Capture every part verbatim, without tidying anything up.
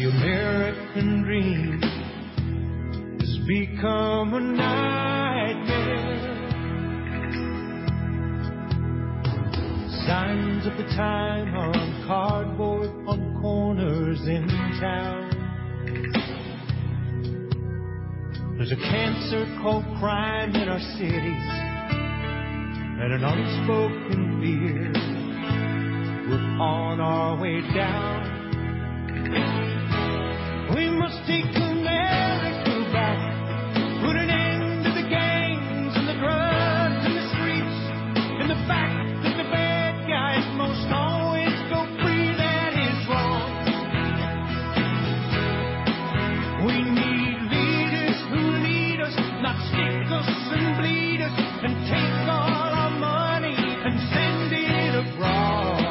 American dream has become a nightmare. Signs of the time are on cardboard on corners in town. There's a cancer called crime in our cities and an unspoken fear. We're on our way down. We must take America back, put an end to the gangs and the drugs and the streets, and the fact that the bad guys most always go free. That is wrong. We need leaders who lead us, not stick us and bleed us and take all our money and send it abroad.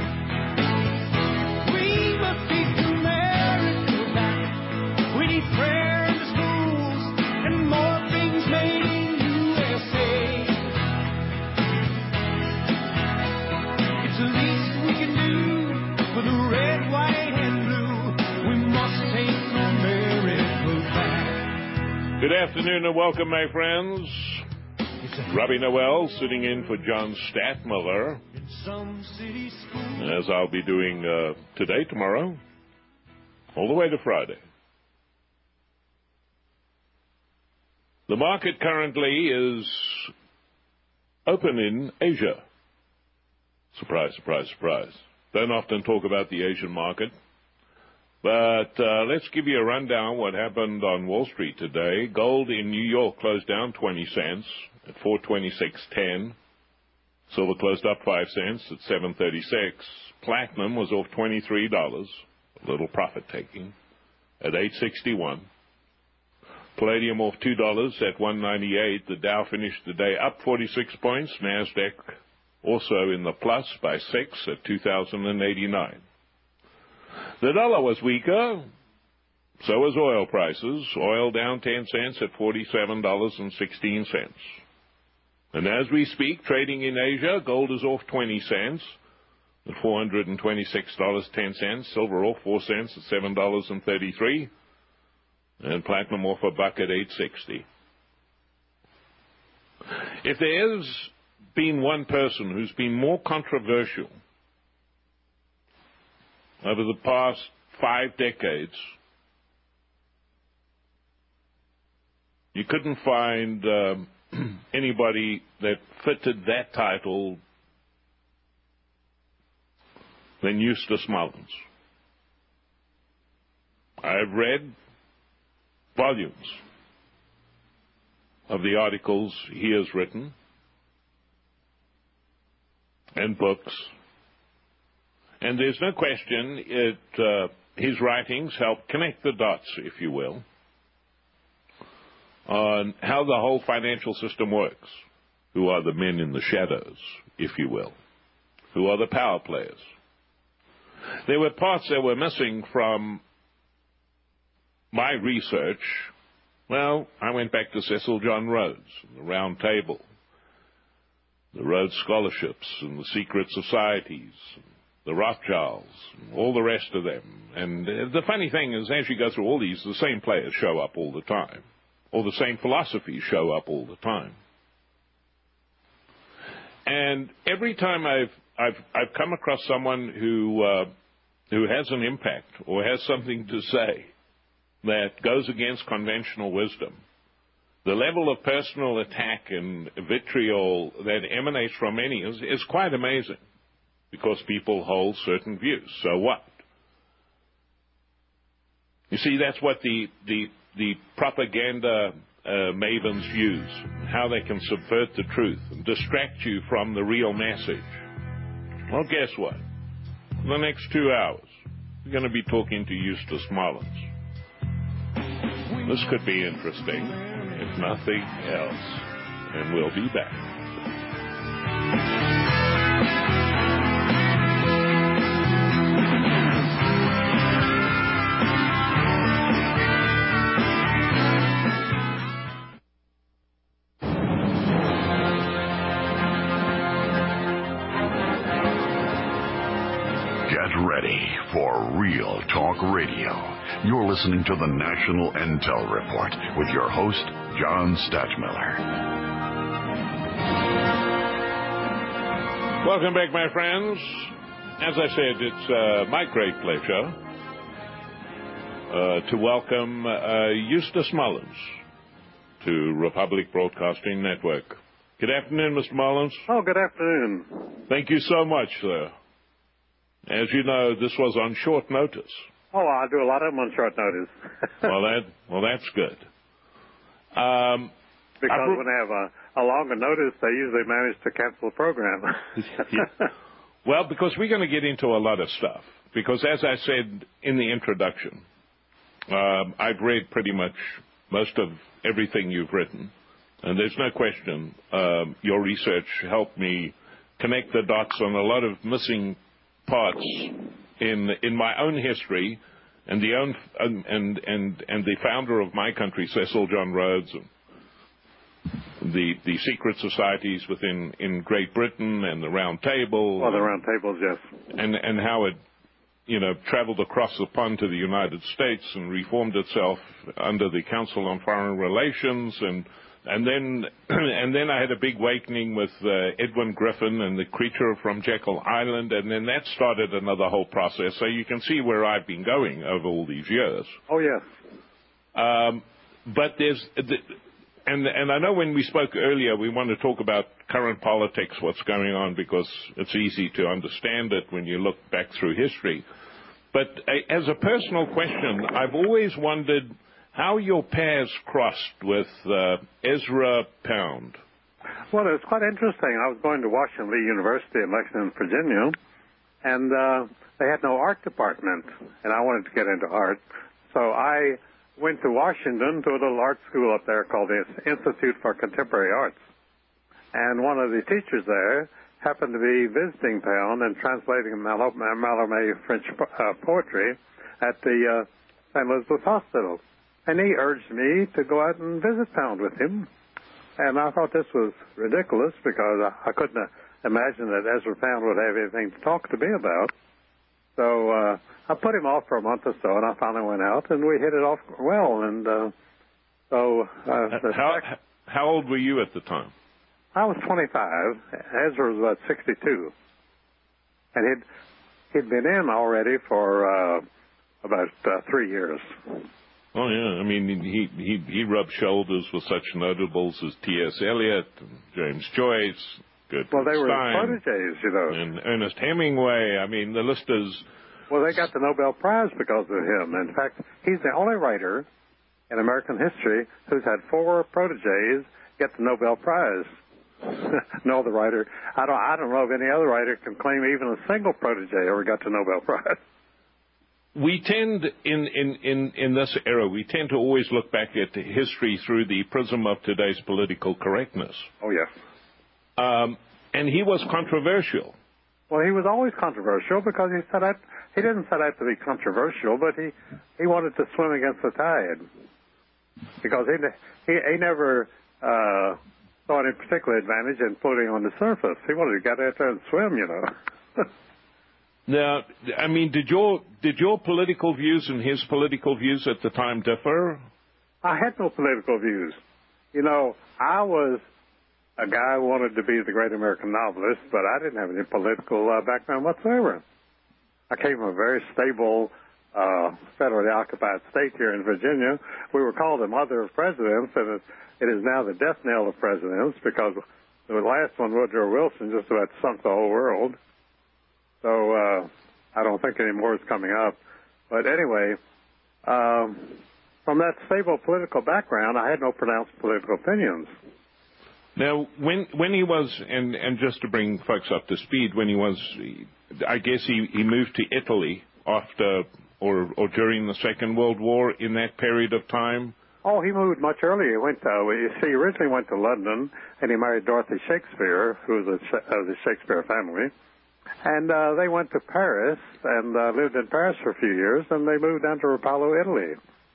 Prayer in the schools and more things made in U S A. It's the least we can do for the red, white, and blue. We must take America back. Good afternoon and welcome, my friends. Robbie Noel sitting in for John Statmiller, as I'll be doing uh, today, tomorrow, all the way to Friday. The market currently is open in Asia. Surprise, surprise, surprise. Don't often talk about the Asian market. But uh, let's give you a rundown what happened on Wall Street today. Gold in New York closed down twenty cents at four twenty-six ten. Silver closed up five cents at seven thirty-six. Platinum was off twenty-three dollars, a little profit taking, at eight sixty-one. Palladium off two dollars at one ninety-eight. The Dow finished the day up forty-six points. NASDAQ also in the plus by six at two thousand eighty-nine. The dollar was weaker. So was oil prices. Oil down ten cents at forty-seven dollars and sixteen cents. And as we speak, trading in Asia, gold is off twenty cents at four hundred twenty-six dollars and ten cents. Silver off four cents at seven dollars and thirty-three cents. And platinum off a buck at eight sixty. If there has been one person who's been more controversial over the past five decades, you couldn't find um, anybody that fitted that title than Eustace Mullins. I've read volumes of the articles he has written and books, and there's no question it, uh, his writings help connect the dots, if you will, on how the whole financial system works. Who are the men in the shadows, if you will? Who are the power players? There were parts that were missing from my research. Well, I went back to Cecil John Rhodes, and the Round Table, the Rhodes Scholarships, and the Secret Societies, the Rothschilds, and all the rest of them. And the funny thing is, as you go through all these, the same players show up all the time, or the same philosophies show up all the time. And every time I've I've I've come across someone who uh, who has an impact or has something to say that goes against conventional wisdom, the level of personal attack and vitriol that emanates from many is, is quite amazing, because people hold certain views. So what? You see, that's what the the, the propaganda uh, mavens use, how they can subvert the truth and distract you from the real message. Well, guess what? In the next two hours, we're going to be talking to Eustace Mullins. This could be interesting, if nothing else, and we'll be back. Get ready for Real Talk Radio. You're listening to the National Intel Report with your host, John Stadtmiller. Welcome back, my friends. As I said, it's uh, my great pleasure uh, to welcome uh, Eustace Mullins to Republic Broadcasting Network. Good afternoon, Mister Mullins. Oh, good afternoon. Thank you so much, sir. As you know, this was on short notice. Oh, I do a lot of them on short notice. well, that well, that's good. Um, because I, when they have a, a longer notice, they usually manage to cancel the program. yeah. Well, because we're going to get into a lot of stuff. Because as I said in the introduction, um, I've read pretty much most of everything you've written. And there's no question um, your research helped me connect the dots on a lot of missing parts in in my own history, and the own and and and, and the founder of my country, Cecil John Rhodes, and the the secret societies within in Great Britain and the Round Table. Oh, the Round Tables, yes. And and how it, you know, traveled across the pond to the United States and reformed itself under the Council on Foreign Relations, and and then and then I had a big awakening with uh, Edwin Griffin and the creature from Jekyll Island, and then that started another whole process. So you can see where I've been going over all these years. Oh, yes. Um, but there's, and and I know when we spoke earlier, we want to talk about current politics, what's going on, because it's easy to understand it when you look back through history. But uh, as a personal question, I've always wondered how your paths crossed with uh, Ezra Pound. Well, it was quite interesting. I was going to Washington Lee University in Lexington, Virginia, and uh, they had no art department, and I wanted to get into art. So I went to Washington to a little art school up there called the Institute for Contemporary Arts. And one of the teachers there happened to be visiting Pound and translating Mallarmé French uh, poetry at the uh, Saint Elizabeth Hospital. And he urged me to go out and visit Pound with him. And I thought this was ridiculous because I, I couldn't uh, imagine that Ezra Pound would have anything to talk to me about. So uh, I put him off for a month or so, and I finally went out, and we hit it off well. And uh, so... Uh, how, how old were you at the time? I was twenty-five. Ezra was about sixty-two. And he'd, he'd been in already for uh, about uh, three years. Oh, yeah. I mean, he, he, he rubbed shoulders with such notables as T S Eliot, and James Joyce, Gertrude Well, they were Stein, proteges, you know. and Ernest Hemingway. I mean, the list is... Well, they got the Nobel Prize because of him. In fact, he's the only writer in American history who's had four proteges get the Nobel Prize. No other writer. I don't, I don't know if any other writer can claim even a single protege ever got the Nobel Prize. We tend, in, in, in, in this era, we tend to always look back at history through the prism of today's political correctness. Oh, yes. Um, and he was controversial. Well, he was always controversial because he set out, he didn't set out to be controversial, but he, he wanted to swim against the tide. Because he, he, he never uh, saw any particular advantage in floating on the surface. He wanted to get out there and swim, you know. Now, I mean, did your did your political views and his political views at the time differ? I had no political views. You know, I was a guy who wanted to be the great American novelist, but I didn't have any political uh, background whatsoever. I came from a very stable uh, federally occupied state here in Virginia. We were called the mother of presidents, and it, it is now the death knell of presidents because the last one, Woodrow Wilson, just about sunk the whole world. So uh, I don't think any more is coming up. But anyway, um, from that stable political background, I had no pronounced political opinions. Now, when when he was, and, and just to bring folks up to speed, when he was, I guess he, he moved to Italy after or or during the Second World War in that period of time. Oh, he moved much earlier. He went to, you see, he originally went to London, and he married Dorothy Shakespeare, who was of the Shakespeare family. And uh, they went to Paris and uh, lived in Paris for a few years, and they moved down to Rapallo, Italy,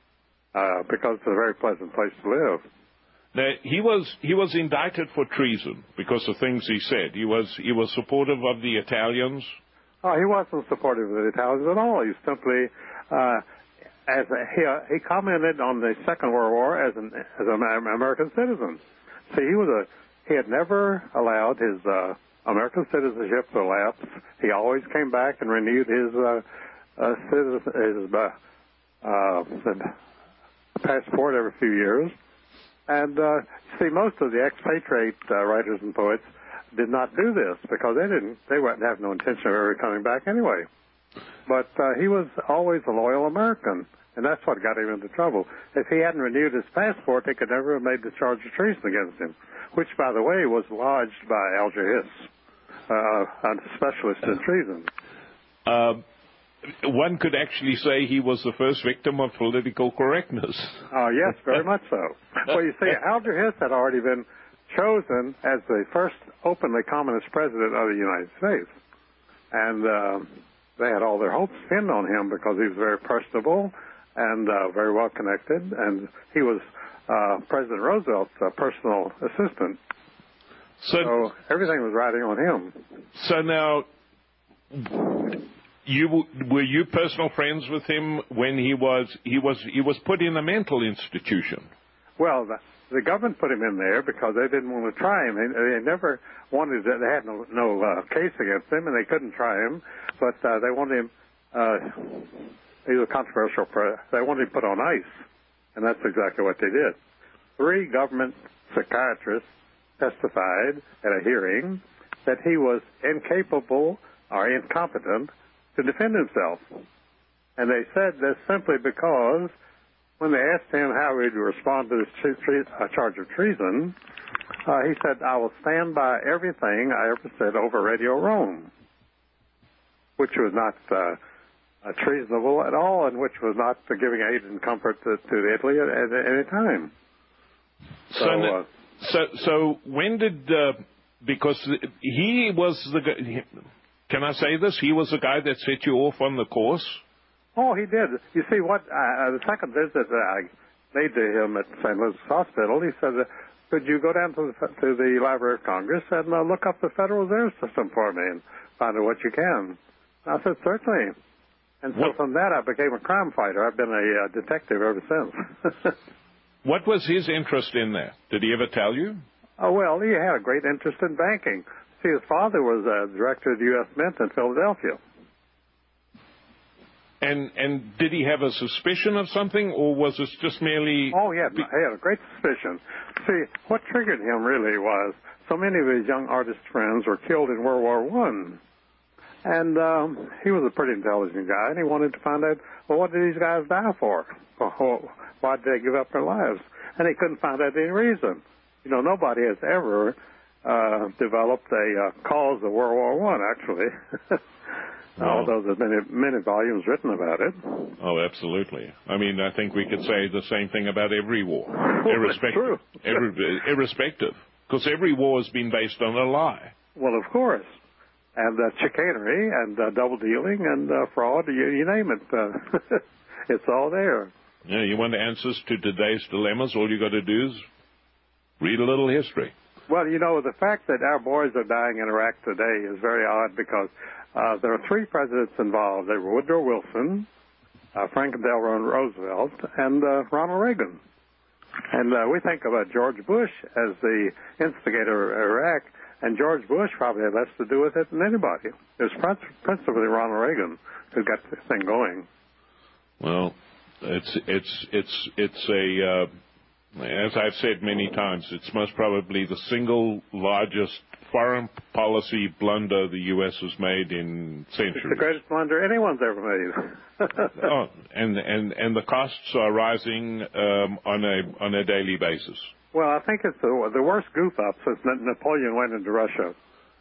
uh, because it's a very pleasant place to live. Now, he was he was indicted for treason because of things he said. He was he was supportive of the Italians. Oh, he wasn't supportive of the Italians at all. He simply, uh, as a, he, uh, he commented on the Second World War as an as an American citizen. See, he was a he had never allowed his uh, American citizenship to lapse. He always came back and renewed his uh, uh, citizen, his uh, uh, passport every few years. And uh, see, most of the expatriate uh, writers and poets did not do this because they didn't. They wouldn't have no intention of ever coming back anyway. But uh, he was always a loyal American, and that's what got him into trouble. If he hadn't renewed his passport, they could never have made the charge of treason against him, which, by the way, was lodged by Alger Hiss, uh, a specialist in treason. Uh, one could actually say he was the first victim of political correctness. Oh, yes, very much so. Well, you see, Alger Hiss had already been chosen as the first openly communist president of the United States. And uh, they had all their hopes pinned on him because he was very personable and uh, very well connected. And he was uh, President Roosevelt's uh, personal assistant. So, so everything was riding on him. So now, you were you personal friends with him when he was he was he was put in a mental institution? Well, the, the government put him in there because they didn't want to try him. They, they never wanted to, they had no, no uh, case against him, and they couldn't try him. But uh, they wanted him, uh, he was a controversial, pre- they wanted him put on ice. And that's exactly what they did. Three government psychiatrists testified at a hearing that he was incapable or incompetent to defend himself. And they said this simply because when they asked him how he'd respond to this tre- tre- uh, charge of treason, uh, he said, I will stand by everything I ever said over Radio Rome, which was not uh, uh, treasonable at all and which was not uh, giving aid and comfort to, to Italy at, at any time. So, so, uh, so, so when did, uh, because he was the guy, can I say this? He was the guy that set you off on the course? Oh, he did. You see, what uh, the second visit that I made to him at Saint Louis Hospital, he said, uh, could you go down to the, to the Library of Congress and uh, look up the Federal Reserve System for me and find out what you can? I said, certainly. And so what? From that, I became a crime fighter. I've been a uh, detective ever since. What was his interest in that? Did he ever tell you? Oh, well, he had a great interest in banking. See, his father was uh, director of the U S Mint in Philadelphia. And and did he have a suspicion of something, or was this just merely... Oh, he had, he had a great suspicion. See, what triggered him really was so many of his young artist friends were killed in World War One. And um, he was a pretty intelligent guy, and he wanted to find out, well, what did these guys die for? Why did they give up their lives? And he couldn't find out any reason. You know, nobody has ever uh, developed a uh, cause of World War One, actually. No. Although there's many, many volumes written about it. Oh, absolutely. I mean, I think we could say the same thing about every war, oh, irrespective. True. Every, irrespective, because every war has been based on a lie. Well, of course. And uh, chicanery and uh, double dealing and uh, fraud, you, you name it. Uh, it's all there. Yeah, you want answers to today's dilemmas, all you got to do is read a little history. Well, you know, the fact that our boys are dying in Iraq today is very odd because uh, there are three presidents involved. They were Woodrow Wilson, uh, Franklin Delano Roosevelt, and uh, Ronald Reagan. And uh, we think about George Bush as the instigator of Iraq, and George Bush probably had less to do with it than anybody. It was principally Ronald Reagan who got this thing going. Well, it's it's it's it's a... Uh, as I've said many times, it's most probably the single largest foreign policy blunder the U S has made in centuries. It's the greatest blunder anyone's ever made. oh, and, and, and the costs are rising um, on a on a daily basis. Well, I think it's the, the worst goof-up since Napoleon went into Russia.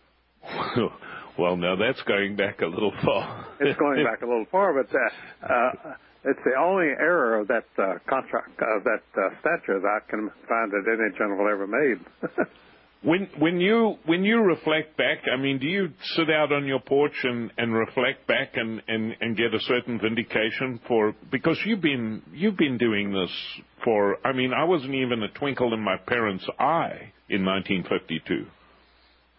Well, now that's going back a little far. It's going back a little far, but uh, uh, it's the only error of that uh, contract, of that uh, statute that I can find that any general ever made. when when you when you reflect back, I mean, do you sit out on your porch and, and reflect back and, and, and get a certain vindication for, because you've been you've been doing this for, I mean, I wasn't even a twinkle in my parents' eye in nineteen fifty-two.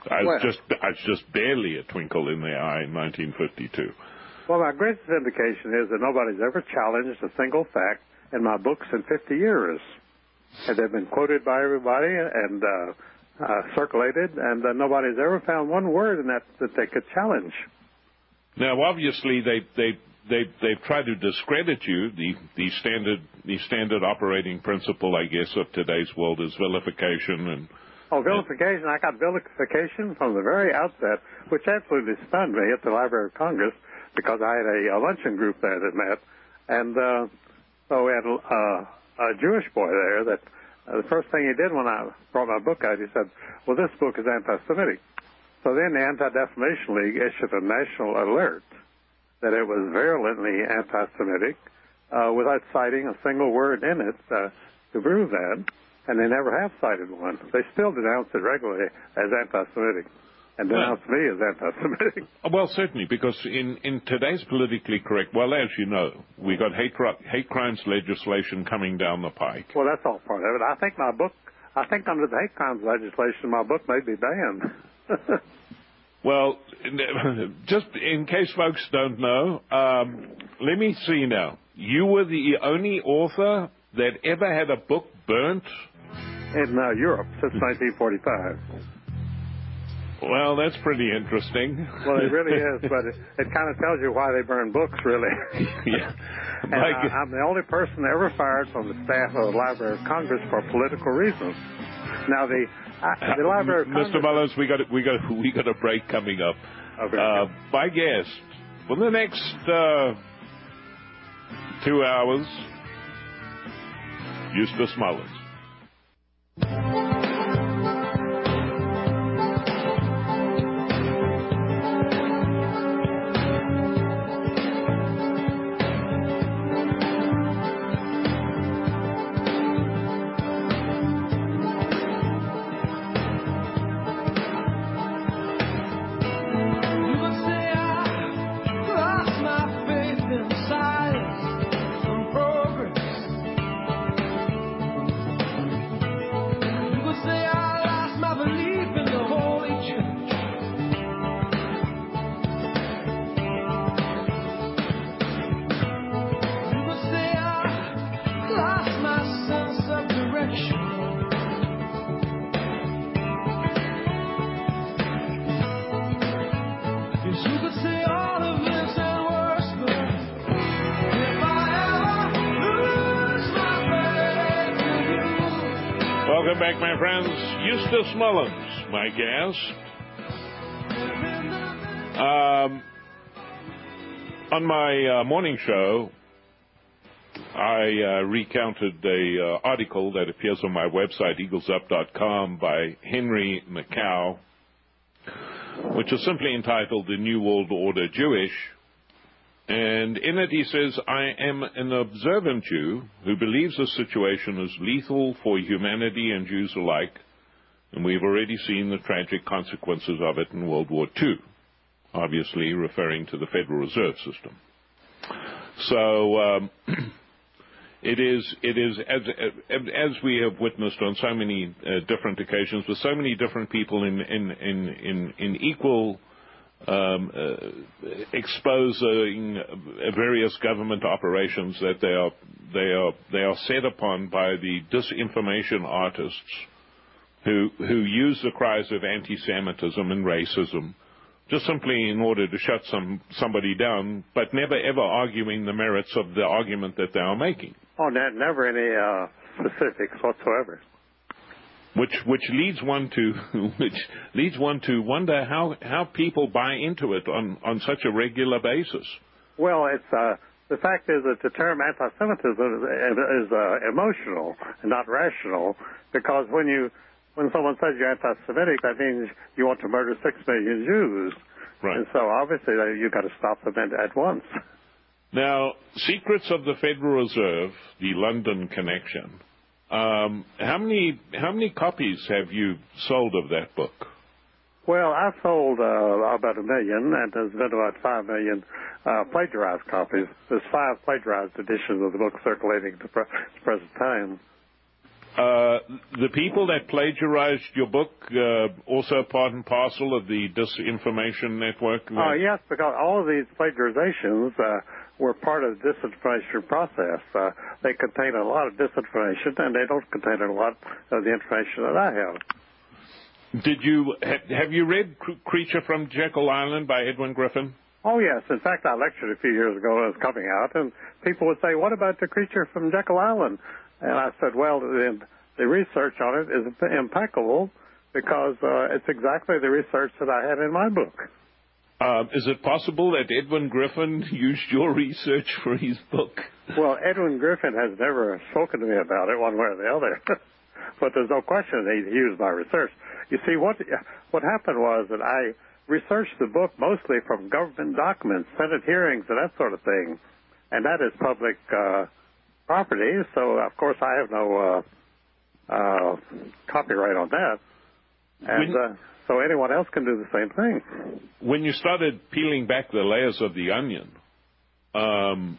I was Well- just I was just barely a twinkle in the eye in nineteen fifty-two. Well, my greatest indication is that nobody's ever challenged a single fact in my books in fifty years. And they've been quoted by everybody and uh, uh, circulated, and uh, nobody's ever found one word in that that they could challenge. Now, obviously, they they they they've tried to discredit you. The the standard the standard operating principle, I guess, of today's world is vilification and. Oh, vilification. I got vilification from the very outset, which absolutely stunned me at the Library of Congress because I had a, a luncheon group there that met. And uh, so we had uh, a Jewish boy there that uh, the first thing he did when I brought my book out, he said, well, this book is anti-Semitic. So then the Anti-Defamation League issued a national alert that it was virulently anti-Semitic uh, without citing a single word in it uh, to prove that. And they never have cited one. They still denounce it regularly as anti-Semitic and denounce well, me as anti-Semitic. Well, certainly, because in, in today's politically correct, well, as you know, we got hate, hate crimes legislation coming down the pike. Well, that's all part of it. I think my book, I think under the hate crimes legislation, my book may be banned. Well, just in case folks don't know, um, let me see now. You were the only author that ever had a book burnt? In uh, Europe since nineteen forty-five. Well, that's pretty interesting. Well, it really is, but it, it kind of tells you why they burn books, really. Yeah. And I, I'm the only person ever fired from the staff of the Library of Congress for political reasons. Now, the I, the Library of uh, Congress... Mister Mullins, we got we got we got a break coming up. Okay. Uh, my guest for the next uh, two hours, Eustace Mullins. Welcome back, my friends. Eustace Mullins, my guest. Um, on my uh, morning show, I uh, recounted an uh, article that appears on my website, eagles up dot com, by Henry McCow, which is simply entitled The New World Order Jewish. And in it he says, I am an observant Jew who believes the situation is lethal for humanity and Jews alike, and we've already seen the tragic consequences of it in World War Two, obviously referring to the Federal Reserve System. So um, it is, it is as, as we have witnessed on so many uh, different occasions, with so many different people in, in, in, in, in equal Um, uh, exposing various government operations that they are they are they are set upon by the disinformation artists who who use the cries of anti-Semitism and racism just simply in order to shut some somebody down, but never ever arguing the merits of the argument that they are making. Oh, never any uh, specifics whatsoever. Which which leads one to which leads one to wonder how, how people buy into it on, on such a regular basis. Well, it's uh, the fact is that the term anti-Semitism is, is uh, emotional and not rational, because when you when someone says you're anti-Semitic, that means you want to murder six million Jews, right? And so obviously you've got to stop them at once. Now, Secrets of the Federal Reserve, the London Connection. Um, how many how many copies have you sold of that book? Well, I've sold uh, about a million, and there's been about five million uh, plagiarized copies. There's five plagiarized editions of the book circulating at the pre- present time. uh, the people that plagiarized your book uh, also part and parcel of the disinformation network? Oh, uh, yes, because all of these plagiarizations uh, were part of the disinformation process. Uh, they contain a lot of disinformation, and they don't contain a lot of the information that I have. Did you have you read Creature from Jekyll Island by Edwin Griffin? Oh, yes. In fact, I lectured a few years ago when it was coming out, and people would say, what about the Creature from Jekyll Island? And I said, well, the, the research on it is impeccable because uh, it's exactly the research that I had in my book. Uh, is it possible that Edwin Griffin used your research for his book? Well, Edwin Griffin has never spoken to me about it one way or the other. But there's no question that he used my research. You see, what what happened was that I researched the book mostly from government documents, Senate hearings, and that sort of thing. And that is public uh, property, so of course I have no uh, uh, copyright on that. And uh, so anyone else can do the same thing. When you started peeling back the layers of the onion, um,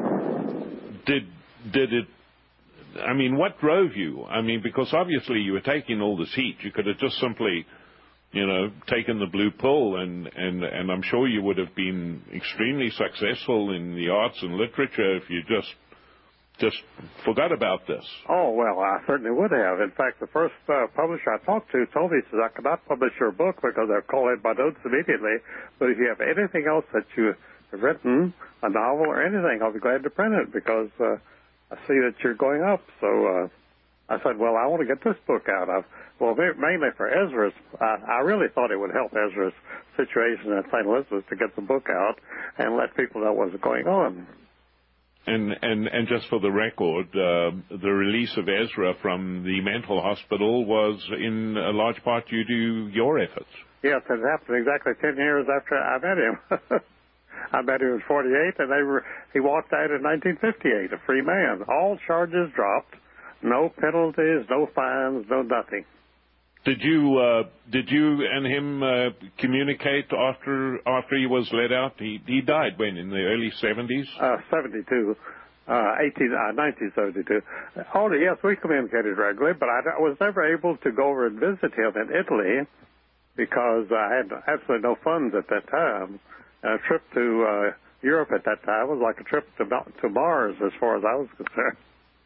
did did it, I mean, what drove you? I mean, because obviously you were taking all this heat. You could have just simply, you know, taken the blue pill, and, and, and I'm sure you would have been extremely successful in the arts and literature if you just just forgot about this. Oh, well, I certainly would have. In fact, the first uh, publisher I talked to told me, he says, I cannot publish your book because they'll call in my notes immediately, but if you have anything else that you have written, a novel or anything, I'll be glad to print it because uh, I see that you're going up. So uh, I said, well, I want to get this book out. I've, well, mainly for Ezra's. I, I really thought it would help Ezra's situation at Saint Elizabeth to get the book out and let people know what's going on. And, and, and just for the record, uh, the release of Ezra from the mental hospital was in a large part due to your efforts. Yes, it happened exactly ten years after I met him. I met him in forty-eight, and they were, he walked out in nineteen fifty-eight, a free man. All charges dropped, no penalties, no fines, no nothing. Did you uh, did you and him uh, communicate after after he was let out? He he died when, in the early seventies? Uh, seventy-two, uh, eighteen, uh, nineteen seventy-two. Oh yes, we communicated regularly, but I, I was never able to go over and visit him in Italy because I had absolutely no funds at that time. And a trip to uh, Europe at that time was like a trip to to Mars, as far as I was concerned.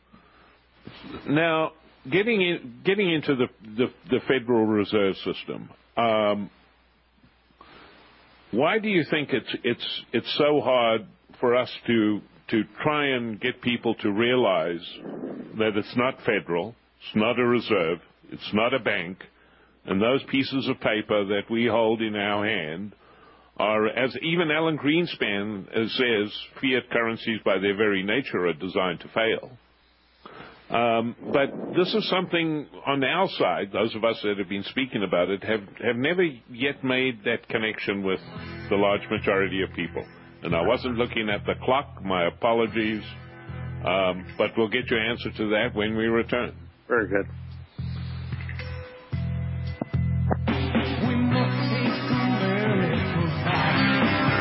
Now, Getting in, getting into the, the, the Federal Reserve System, um, why do you think it's it's it's so hard for us to to try and get people to realize that it's not federal, it's not a reserve, it's not a bank, and those pieces of paper that we hold in our hand are, as even Alan Greenspan says, fiat currencies by their very nature are designed to fail. Um, but this is something on our side, those of us that have been speaking about it, have, have never yet made that connection with the large majority of people. And I wasn't looking at the clock, my apologies, um, but we'll get your answer to that when we return. Very good. We must take America back.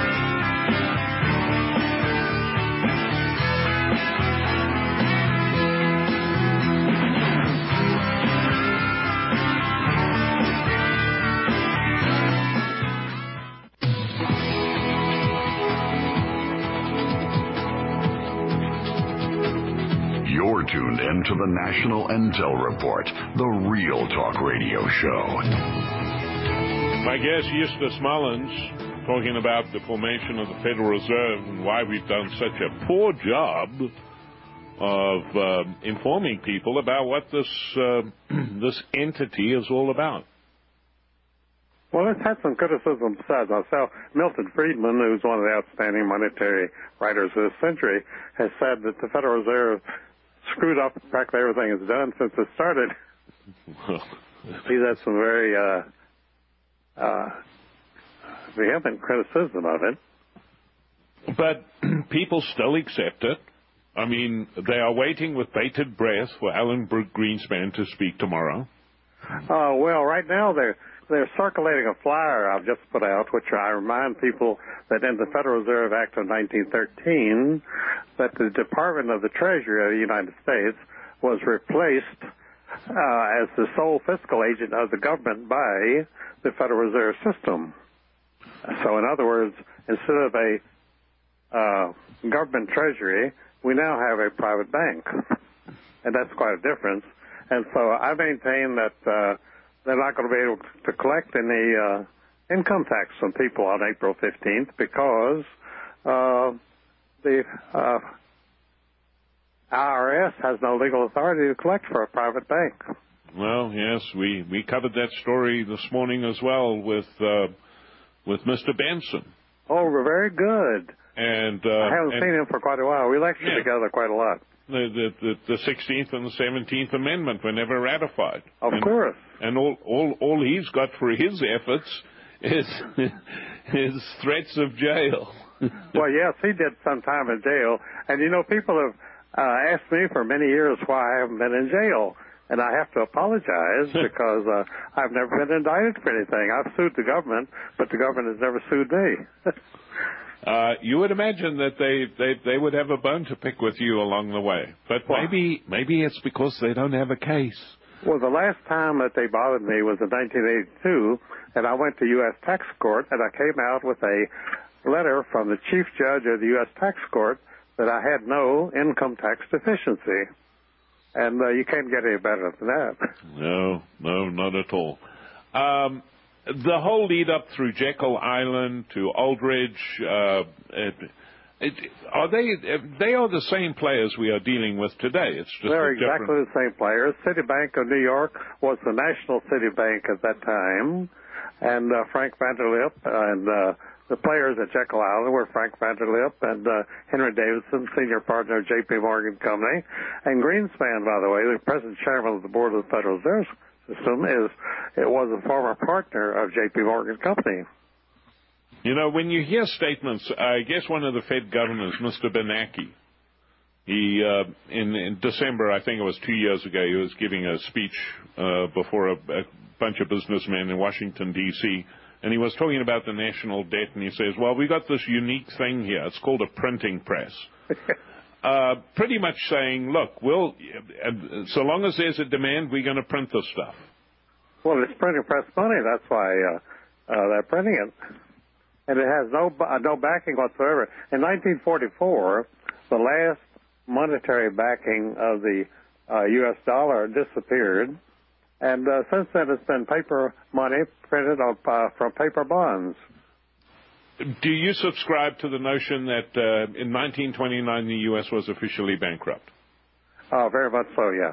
You're tuned in to the National Intel Report, the real talk radio show. My guest, Eustace Mullins, talking about the formation of the Federal Reserve and why we've done such a poor job of uh, informing people about what this uh, this entity is all about. Well, let's have some criticism besides myself. Milton Friedman, who's one of the outstanding monetary writers of this century, has said that the Federal Reserve screwed up practically everything it's done since it started. He's had some very uh, uh, vehement criticism of it. But people still accept it. I mean, they are waiting with bated breath for Alan Greenspan to speak tomorrow. Uh, well, right now they're they're circulating a flyer I've just put out, which I remind people that in the Federal Reserve Act of nineteen thirteen, that the Department of the Treasury of the United States was replaced uh, as the sole fiscal agent of the government by the Federal Reserve System. So, in other words, instead of a uh, government treasury, we now have a private bank, and that's quite a difference. And so I maintain that uh, they're not going to be able to collect any uh, income tax from people on April fifteenth because uh, the uh, I R S has no legal authority to collect for a private bank. Well, yes, we, we covered that story this morning as well with uh, with Mister Benson. Oh, we're very good. And uh, I haven't and, seen him for quite a while. We lectured yeah. together quite a lot. The, the, the, the sixteenth and the seventeenth Amendment were never ratified. Of and, course. And all, all, all he's got for his efforts is, is threats of jail. Well, yes, he did some time in jail. And, you know, people have uh, asked me for many years why I haven't been in jail. And I have to apologize because uh, I've never been indicted for anything. I've sued the government, but the government has never sued me. uh, you would imagine that they, they, they would have a bone to pick with you along the way. But well, maybe maybe it's because they don't have a case. Well, the last time that they bothered me was in nineteen eighty-two, and I went to U S Tax Court, and I came out with a letter from the chief judge of the U S Tax Court that I had no income tax deficiency. And uh, you can't get any better than that. No, no, not at all. Um, the whole lead up through Jekyll Island to Aldridge, uh, it, it, are they? They are the same players we are dealing with today. It's just they're different... exactly the same players. Citibank of New York was the national Citibank at that time, and uh, Frank Vanderlip and. Uh, The players at Jekyll Island were Frank Vanderlip and uh, Henry Davidson, senior partner of J P Morgan Company. And Greenspan, by the way, the present chairman of the board of the Federal Reserve System, is it was a former partner of J P Morgan Company. You know, when you hear statements, I guess one of the Fed governors, Mister Bernanke, he uh, in, in December, I think it was two years ago, he was giving a speech uh, before a, a bunch of businessmen in Washington, D C, and he was talking about the national debt, and he says, well, we got this unique thing here. It's called a printing press. uh, pretty much saying, look, we'll, uh, so long as there's a demand, we're going to print this stuff. Well, it's printing press money. That's why uh, uh, they're printing it. And it has no uh, no backing whatsoever. In nineteen forty-four, the last monetary backing of the uh, U S dollar disappeared. And uh, since then, it's been paper money printed on, uh, from paper bonds. Do you subscribe to the notion that uh, in nineteen twenty-nine the U S was officially bankrupt? Uh, very much so, yes.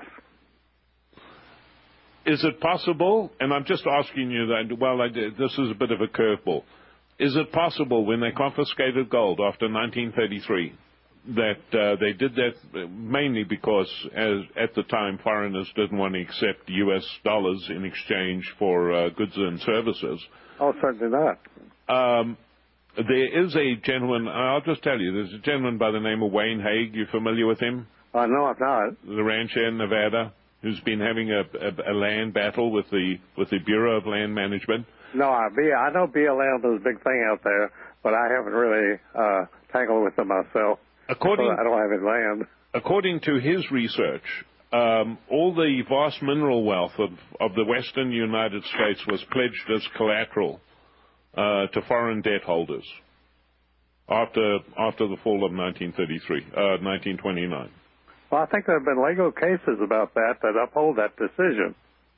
Is it possible, and I'm just asking you that, well, I did, this is a bit of a curveball, is it possible when they confiscated gold after nineteen thirty-three that uh, they did that mainly because, as at the time, foreigners didn't want to accept U S dollars in exchange for uh, goods and services? Oh, certainly not. Um, there is a gentleman, I'll just tell you, there's a gentleman by the name of Wayne Hague. You familiar with him? Uh, no, I'm not. The rancher in Nevada, who's been having a, a, a land battle with the with the Bureau of Land Management. No, I, B, I know B L M is a big thing out there, but I haven't really uh, tangled with them myself. According, so I don't have any land. According to his research, um, all the vast mineral wealth of, of the western United States was pledged as collateral uh, to foreign debt holders after after the fall of nineteen thirty-three, uh, nineteen twenty-nine. Well, I think there have been legal cases about that that uphold that decision.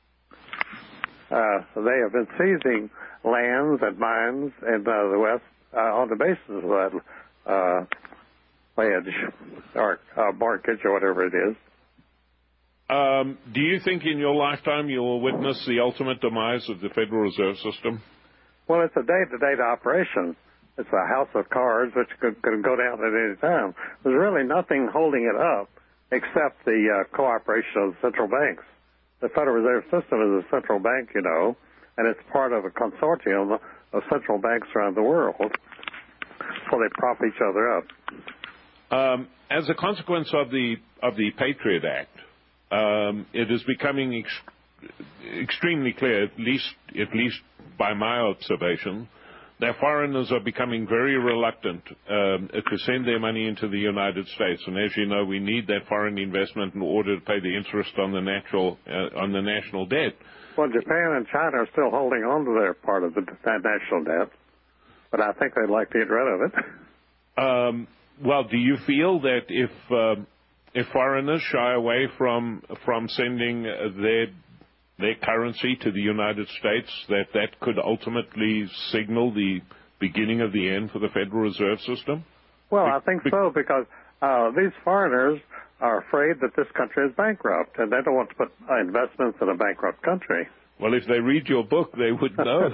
Uh, they have been seizing lands and mines in uh, the West uh, on the basis of that uh, pledge or uh, mortgage or whatever it is. Um, do you think in your lifetime you will witness the ultimate demise of the Federal Reserve System? Well, it's a day-to-day operation. It's a house of cards which could, could go down at any time. There's really nothing holding it up except the uh, cooperation of the central banks. The Federal Reserve System is a central bank, you know, and it's part of a consortium of central banks around the world. So they prop each other up. Um, as a consequence of the of the Patriot Act, um, it is becoming ex- extremely clear, at least at least by my observation, that foreigners are becoming very reluctant um, to send their money into the United States, and as you know, we need that foreign investment in order to pay the interest on the natural uh, on the national debt. Well, Japan and China are still holding on to their part of the that national debt, but I think they'd like to get rid of it. Um, well, do you feel that if um, if foreigners shy away from from sending their their currency to the United States, that that could ultimately signal the beginning of the end for the Federal Reserve System? Well, I think so, because uh, these foreigners are afraid that this country is bankrupt, and they don't want to put uh, investments in a bankrupt country. Well, if they read your book, they would know.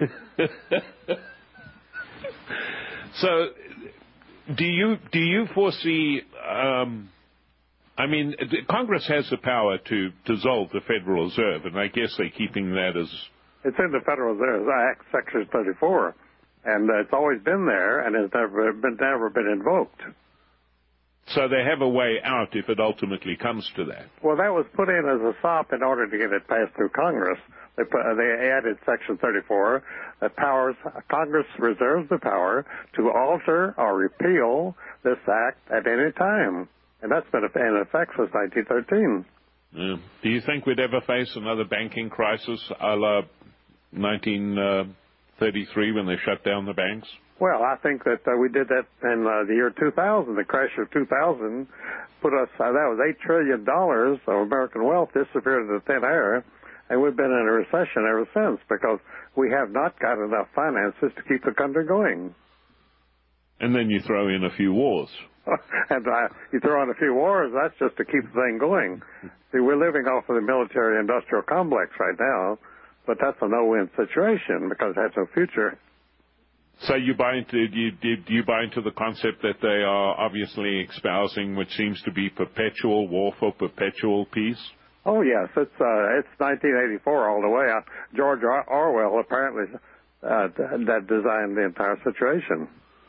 So, do you do you foresee? Um, I mean, Congress has the power to dissolve the Federal Reserve, and I guess they're keeping that as... It's in the Federal Reserve Act, Section thirty-four, and uh, it's always been there, and it's never been, never been invoked. So they have a way out if it ultimately comes to that. Well, that was put in as a sop in order to get it passed through Congress. They, put, they added Section thirty-four that powers Congress reserves the power to alter or repeal this act at any time. And that's been in effect since nineteen thirteen. Yeah. Do you think we'd ever face another banking crisis a la nineteen thirty-three when they shut down the banks? Well, I think that uh, we did that in uh, the year two thousand. The crash of two thousand put us, uh, that was eight trillion dollars of American wealth disappeared into thin air, and we've been in a recession ever since because we have not got enough finances to keep the country going. And then you throw in a few wars. And uh, you throw in a few wars, that's just to keep the thing going. See, we're living off of the military-industrial complex right now, but that's a no-win situation because it has no future. So you buy into do you, do you buy into the concept that they are obviously espousing what seems to be perpetual war for perpetual peace? Oh yes, it's uh, it's nineteen eighty-four all the way. Uh, George Orwell apparently uh, that designed the entire situation.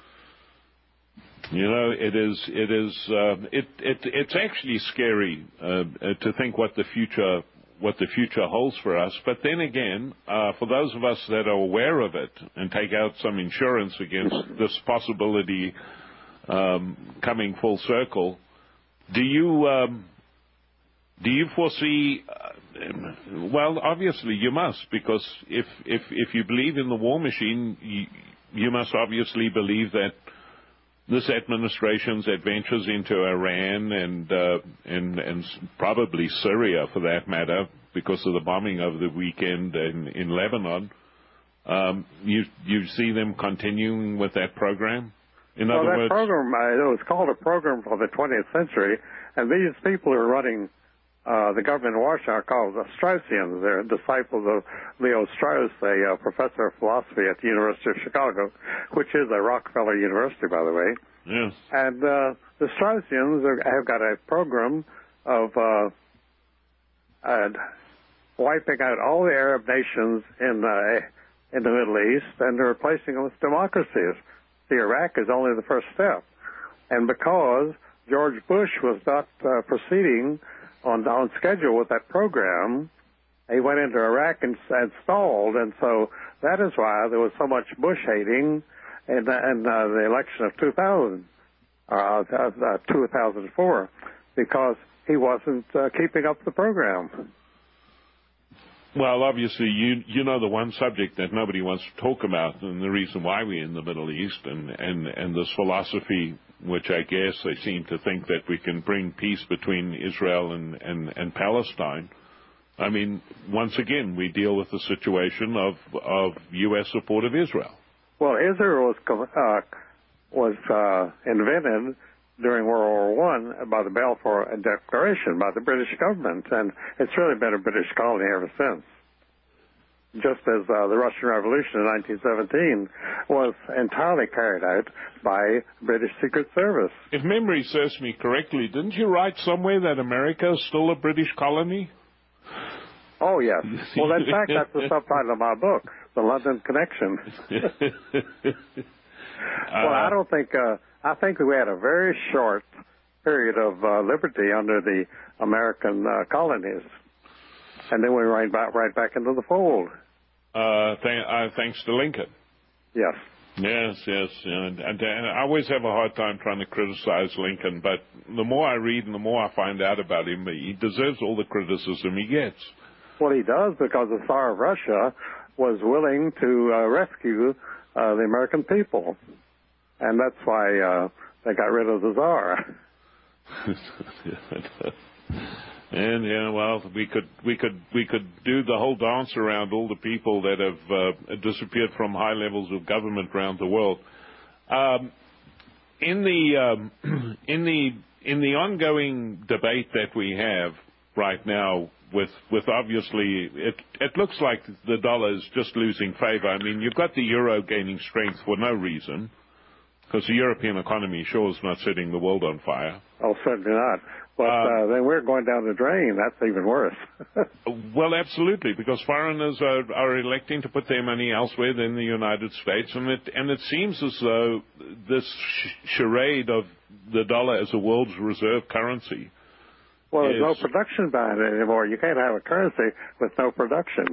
You know, it is it is uh, it it it's actually scary uh, to think what the future what the future holds for us. But then again, uh, for those of us that are aware of it and take out some insurance against this possibility um, coming full circle, do you um, do you foresee? Uh, well, obviously you must, because if if if you believe in the war machine, you, you must obviously believe that this administration's adventures into Iran and uh, and and probably Syria, for that matter, because of the bombing over the weekend in, in Lebanon, um, you you see them continuing with that program. In well, other that words, program uh, it was called a program for the twentieth century, and these people who are running uh, the government in Washington are called the Straussians. They're disciples of Leo Strauss, a uh, professor of philosophy at the University of Chicago, which is a Rockefeller University, by the way. Yes. And uh, the Straussians are, have got a program of uh, uh, wiping out all the Arab nations in uh, in the Middle East and replacing them with democracies. The Iraq is only the first step. And because George Bush was not uh, proceeding on, on schedule with that program, he went into Iraq and, and stalled. And so that is why there was so much Bush hating in, in uh, the election of two thousand, uh, uh, two thousand four, because he wasn't uh, keeping up the program. Well, obviously, you you know the one subject that nobody wants to talk about, and the reason why we're in the Middle East, and, and, and this philosophy, which I guess they seem to think that we can bring peace between Israel and, and, and Palestine. I mean, once again, we deal with the situation of, of U S support of Israel. Well, Israel was uh, was uh, invented during World War One by the Balfour Declaration by the British government, and it's really been a British colony ever since. Just as uh, the Russian Revolution in nineteen seventeen was entirely carried out by British Secret Service. If memory serves me correctly, didn't you write somewhere that America is still a British colony? Oh, yes. Well, in fact, that's the subtitle of my book, The London Connection. Well, I don't think... Uh, I think we had a very short period of uh, liberty under the American uh, colonies, and then we were right back, right back into the fold. Uh, th- uh, thanks to Lincoln. Yes. Yes, yes, and, and, and I always have a hard time trying to criticize Lincoln, but the more I read and the more I find out about him, he deserves all the criticism he gets. Well, he does, because the Tsar of Russia was willing to uh, rescue uh, the American people, and that's why uh, they got rid of the Tsar. And yeah, well, we could we could we could do the whole dance around all the people that have uh, disappeared from high levels of government around the world. Um, in the um, in the in the ongoing debate that we have right now, with with obviously it it looks like the dollar is just losing favor. I mean, you've got the euro gaining strength for no reason, because the European economy sure is not setting the world on fire. Oh, certainly not. But uh, then we're going down the drain. That's even worse. Well, absolutely, because foreigners are, are electing to put their money elsewhere than the United States, and it and it seems as though this sh- charade of the dollar as a world's reserve currency. Well, there's is, no production behind it anymore. You can't have a currency with no production.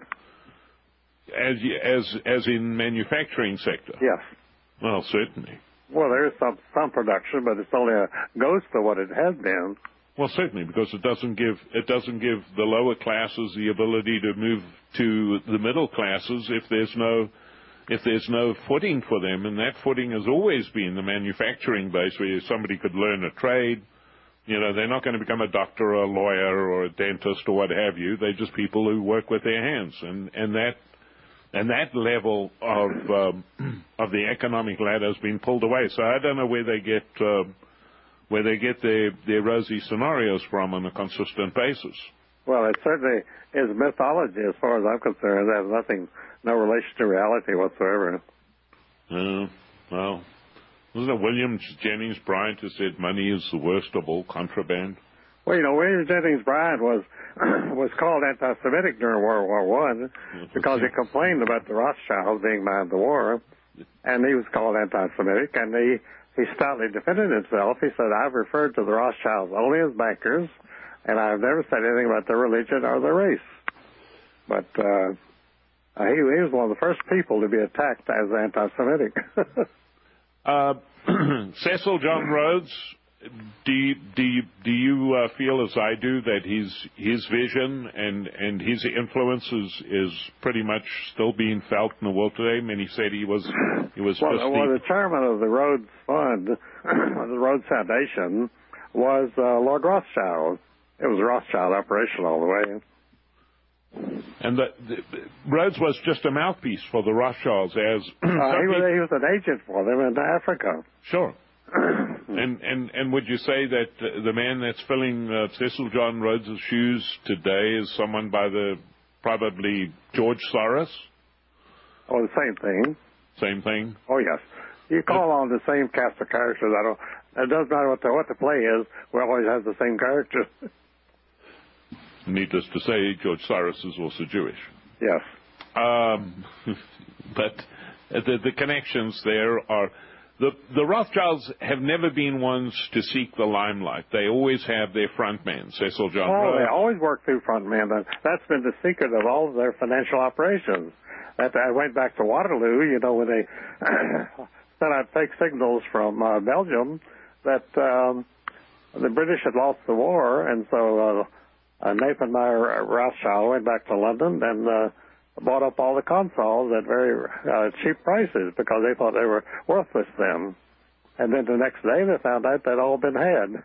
As as as in manufacturing sector. Yes. Well, certainly. Well, there is some some production, but it's only a ghost of what it has been. Well, certainly, because it doesn't give it doesn't give the lower classes the ability to move to the middle classes if there's no if there's no footing for them, and that footing has always been the manufacturing base, where somebody could learn a trade. You know, they're not going to become a doctor or a lawyer or a dentist or what have you. They're just people who work with their hands, and and that and that level of um, of the economic ladder has been pulled away. So I don't know where they get. Uh, where they get their, their rosy scenarios from on a consistent basis. Well, it certainly is mythology as far as I'm concerned. It has nothing, no relation to reality whatsoever. Uh, well, wasn't it William Jennings Bryan who said money is the worst of all contraband? Well, you know, William Jennings Bryan was was called anti-Semitic during World War One because he complained about the Rothschilds being behind the war, and he was called anti-Semitic, and he He stoutly defended himself. He said, I've referred to the Rothschilds only as bankers, and I've never said anything about their religion or their race. But uh, he, he was one of the first people to be attacked as anti-Semitic. uh, Cecil John Rhodes, do you, do you, do you uh, feel as I do that his his vision and, and his influence is, is pretty much still being felt in the world today? Many said he was he was well, just well, the, the chairman of the Rhodes Fund, the Rhodes Foundation, was uh, Lord Rothschild. It was a Rothschild operation all the way. And the, the, Rhodes was just a mouthpiece for the Rothschilds, as uh, he was he was an agent for them in Africa. Sure. And, and and would you say that uh, the man that's filling uh, Cecil John Rhodes' shoes today is someone by the probably George Soros? Oh, the same thing. Same thing. Oh yes, you call on the same cast of characters. I don't. It doesn't matter what the what the play is. We always have the same characters. Needless to say, George Soros is also Jewish. Yes. Um, but the the connections there are. The, the Rothschilds have never been ones to seek the limelight. They always have their front man, Cecil John Oh, Rhodes. they always work through front men. That's been the secret of all of their financial operations. That I went back to Waterloo, you know, when they sent out fake signals from uh, Belgium that um, the British had lost the war, and so uh, uh, Nathan Meyer Rothschild went back to London and uh, bought up all the consols at very uh, cheap prices because they thought they were worthless then. And then the next day they found out they'd all been had.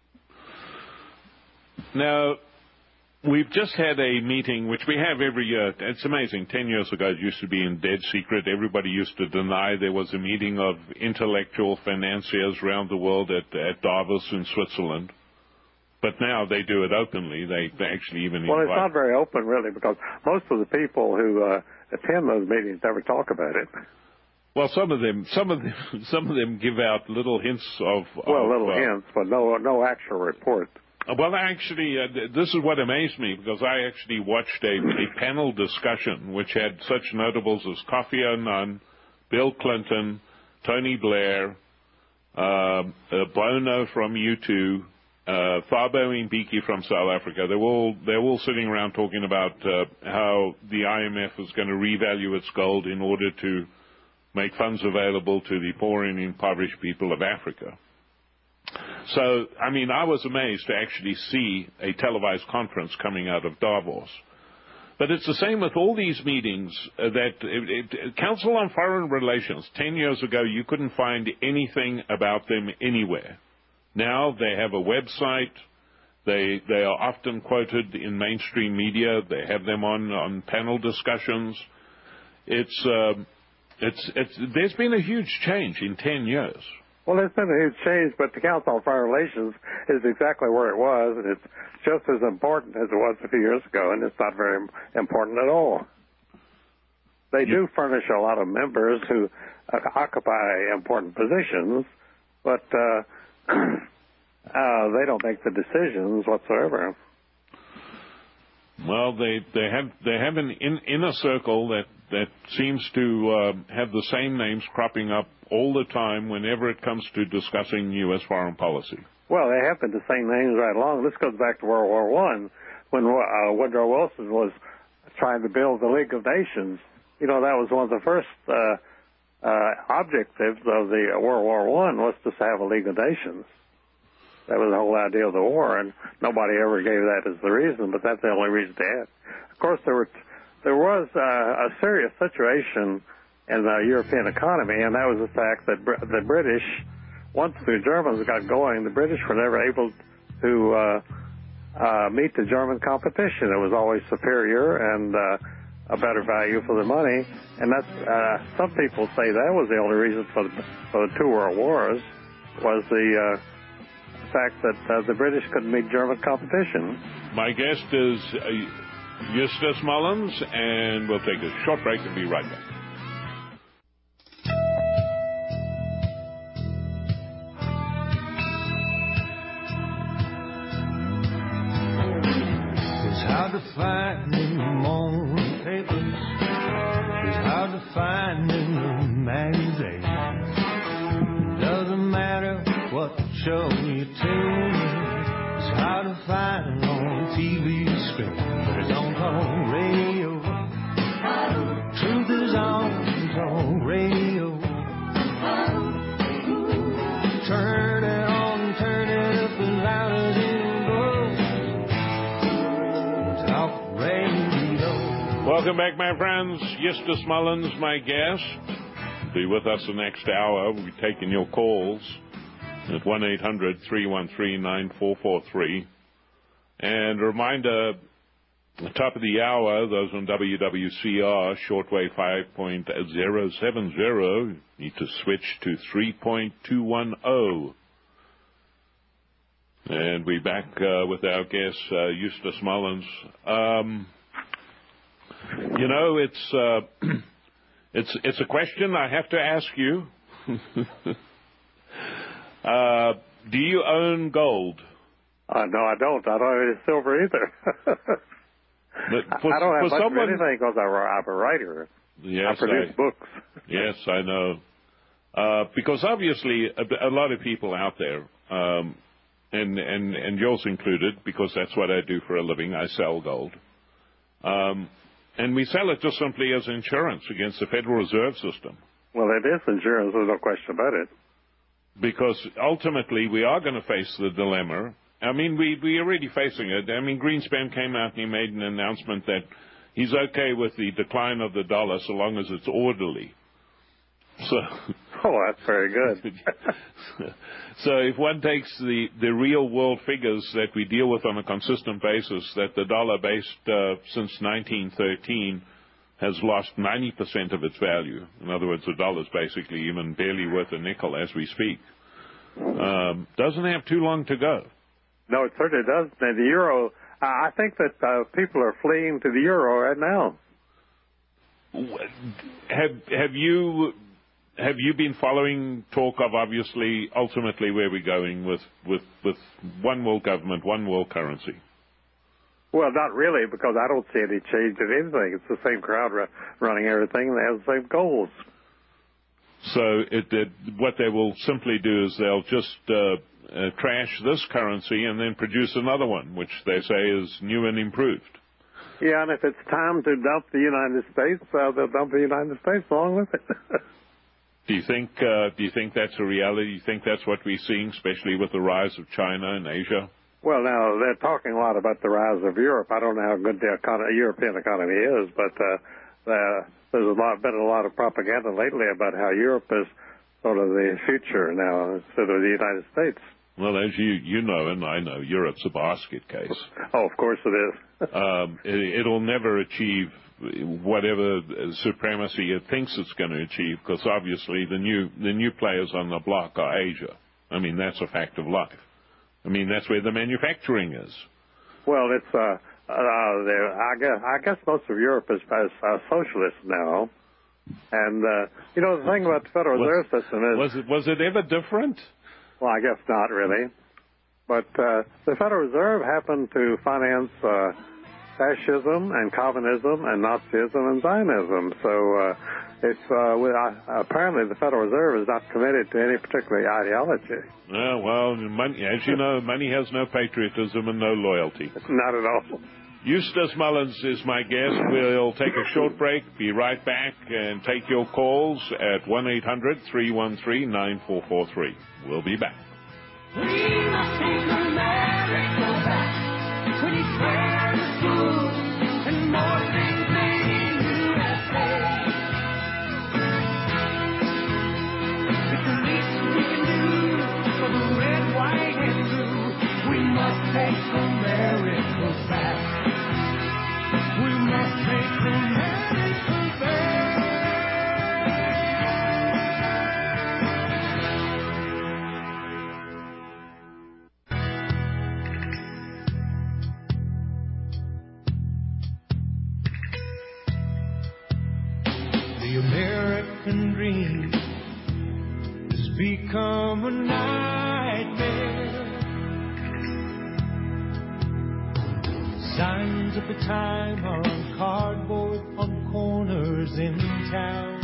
Now, we've just had a meeting, which we have every year. It's amazing. Ten years ago, it used to be in dead secret. Everybody used to deny there was a meeting of intellectual financiers around the world at, at Davos in Switzerland. But now they do it openly. They, they actually even Well, invite... it's not very open, really, because most of the people who uh, attend those meetings never talk about it. Well, some of them, some of them, some of them give out little hints of... Well, of, little uh, hints, but no, no actual report. Well, actually, uh, th- this is what amazed me, because I actually watched a, a panel discussion which had such notables as Kofi Annan, Bill Clinton, Tony Blair, uh, uh, Bono from U two, uh, Thabo Mbeki from South Africa. They're all they're all sitting around talking about uh, how the I M F is going to revalue its gold in order to make funds available to the poor and impoverished people of Africa. So, I mean, I was amazed to actually see a televised conference coming out of Davos. But it's the same with all these meetings uh, that it, it, Council on Foreign Relations, ten years ago, you couldn't find anything about them anywhere. Now they have a website. They they are often quoted in mainstream media. They have them on, on panel discussions. It's, uh, it's, it's, there's been a huge change in ten years. Well, there's been a huge change, but the Council on Foreign Relations is exactly where it was, and it's just as important as it was a few years ago, and it's not very important at all. They do furnish a lot of members who uh, occupy important positions, but uh, uh, they don't make the decisions whatsoever. Well, they they have they have an in, inner circle that that seems to uh, have the same names cropping up all the time whenever it comes to discussing U S foreign policy. Well, they have been the same names right along. This goes back to World War One, when uh, Woodrow Wilson was trying to build the League of Nations. You know, that was one of the first uh, uh, objectives of the uh, World War One was to have a League of Nations. That was the whole idea of the war, and nobody ever gave that as the reason, but that's the only reason they had. Of course, there were there was uh, a serious situation in the European economy, and that was the fact that Br- the British, once the Germans got going, the British were never able to uh, uh, meet the German competition. It was always superior and uh, a better value for the money, and that's uh, some people say that was the only reason for the, for the two world wars was the uh, fact that uh, the British couldn't meet German competition. My guest is uh, Eustace Mullins, and we'll take a short break and be right back. It's hard to find in the morning papers. It's hard to find in the magazines. It doesn't matter what show you tune in. It's hard to find on T V screen, but it's on talk radio. Truth is on talk radio. Turn it on, turn it up as loud as it goes. Talk radio. Welcome back, my friends. Eustace Mullins, my guest. Be with us the next hour. We'll be taking your calls at one eight hundred three one three nine four four three. And a reminder, at the top of the hour, those on W W C R, shortwave five point zero seven zero, need to switch to three point two one zero. And we're back uh, with our guest, uh, Eustace Mullins. Um, you know, it's, uh, it's, it's a question I have to ask you. Uh, do you own gold? Uh, no, I don't. I don't have any silver either. But for, I don't have much someone, of anything because I'm a writer. Yes, I produce I, books. Yes, I know. Uh, because obviously a, a lot of people out there, um, and, and, and yours included, because that's what I do for a living, I sell gold. Um, and we sell it just simply as insurance against the Federal Reserve System. Well, it is insurance. There's no question about it. Because ultimately we are going to face the dilemma. I mean, we, we're already facing it. I mean, Greenspan came out and he made an announcement that he's okay with the decline of the dollar so long as it's orderly. So, oh, that's very good. So if one takes the, the real world figures that we deal with on a consistent basis, that the dollar based uh, since nineteen thirteen has lost ninety percent of its value. In other words, the dollar's basically even barely worth a nickel as we speak. Um, doesn't have too long to go. No, it certainly does. And the euro, uh, I think that uh, people are fleeing to the euro right now. Have have you have you been following talk of obviously ultimately where we're going with, with, with one world government, one world currency? Well, not really, because I don't see any change in anything. It's the same crowd ru- running everything, and they have the same goals. So it, it, what they will simply do is they'll just uh, uh, trash this currency and then produce another one, which they say is new and improved. Yeah, and if it's time to dump the United States, uh, they'll dump the United States along with it. Do you think uh, do you think that's a reality? Do you think that's what we're seeing, especially with the rise of China and Asia? Well, now, they're talking a lot about the rise of Europe. I don't know how good the econ- European economy is, but uh, uh, there's a lot, been a lot of propaganda lately about how Europe is sort of the future now instead of the United States. Well, as you, you know, and I know, Europe's a basket case. Oh, of course it is. um, it, it'll never achieve whatever supremacy it thinks it's going to achieve, because obviously the new the new players on the block are Asia. I mean, that's a fact of life. I mean, that's where the manufacturing is. Well, it's uh, uh I guess I guess most of Europe is, is uh, socialist now, and uh, you know the thing about the Federal was, Reserve System is was it was it ever different? Well, I guess not really, but uh, the Federal Reserve happened to finance Uh, fascism and communism and Nazism and Zionism. So uh, it's uh, we, uh, apparently the Federal Reserve is not committed to any particular ideology. Uh, well, money, as you know, money has no patriotism and no loyalty. Not at all. Eustace Mullins is my guest. We'll take a short break, be right back, and take your calls at one eight hundred three one three nine four four three. We'll be back. We must take America back when it's fair to school and more things made in U S A. It's the least we can do for the red, white, and blue. We must take America back. We must take America back. The American dream has become a nightmare. Signs of the time are on cardboard on corners in town.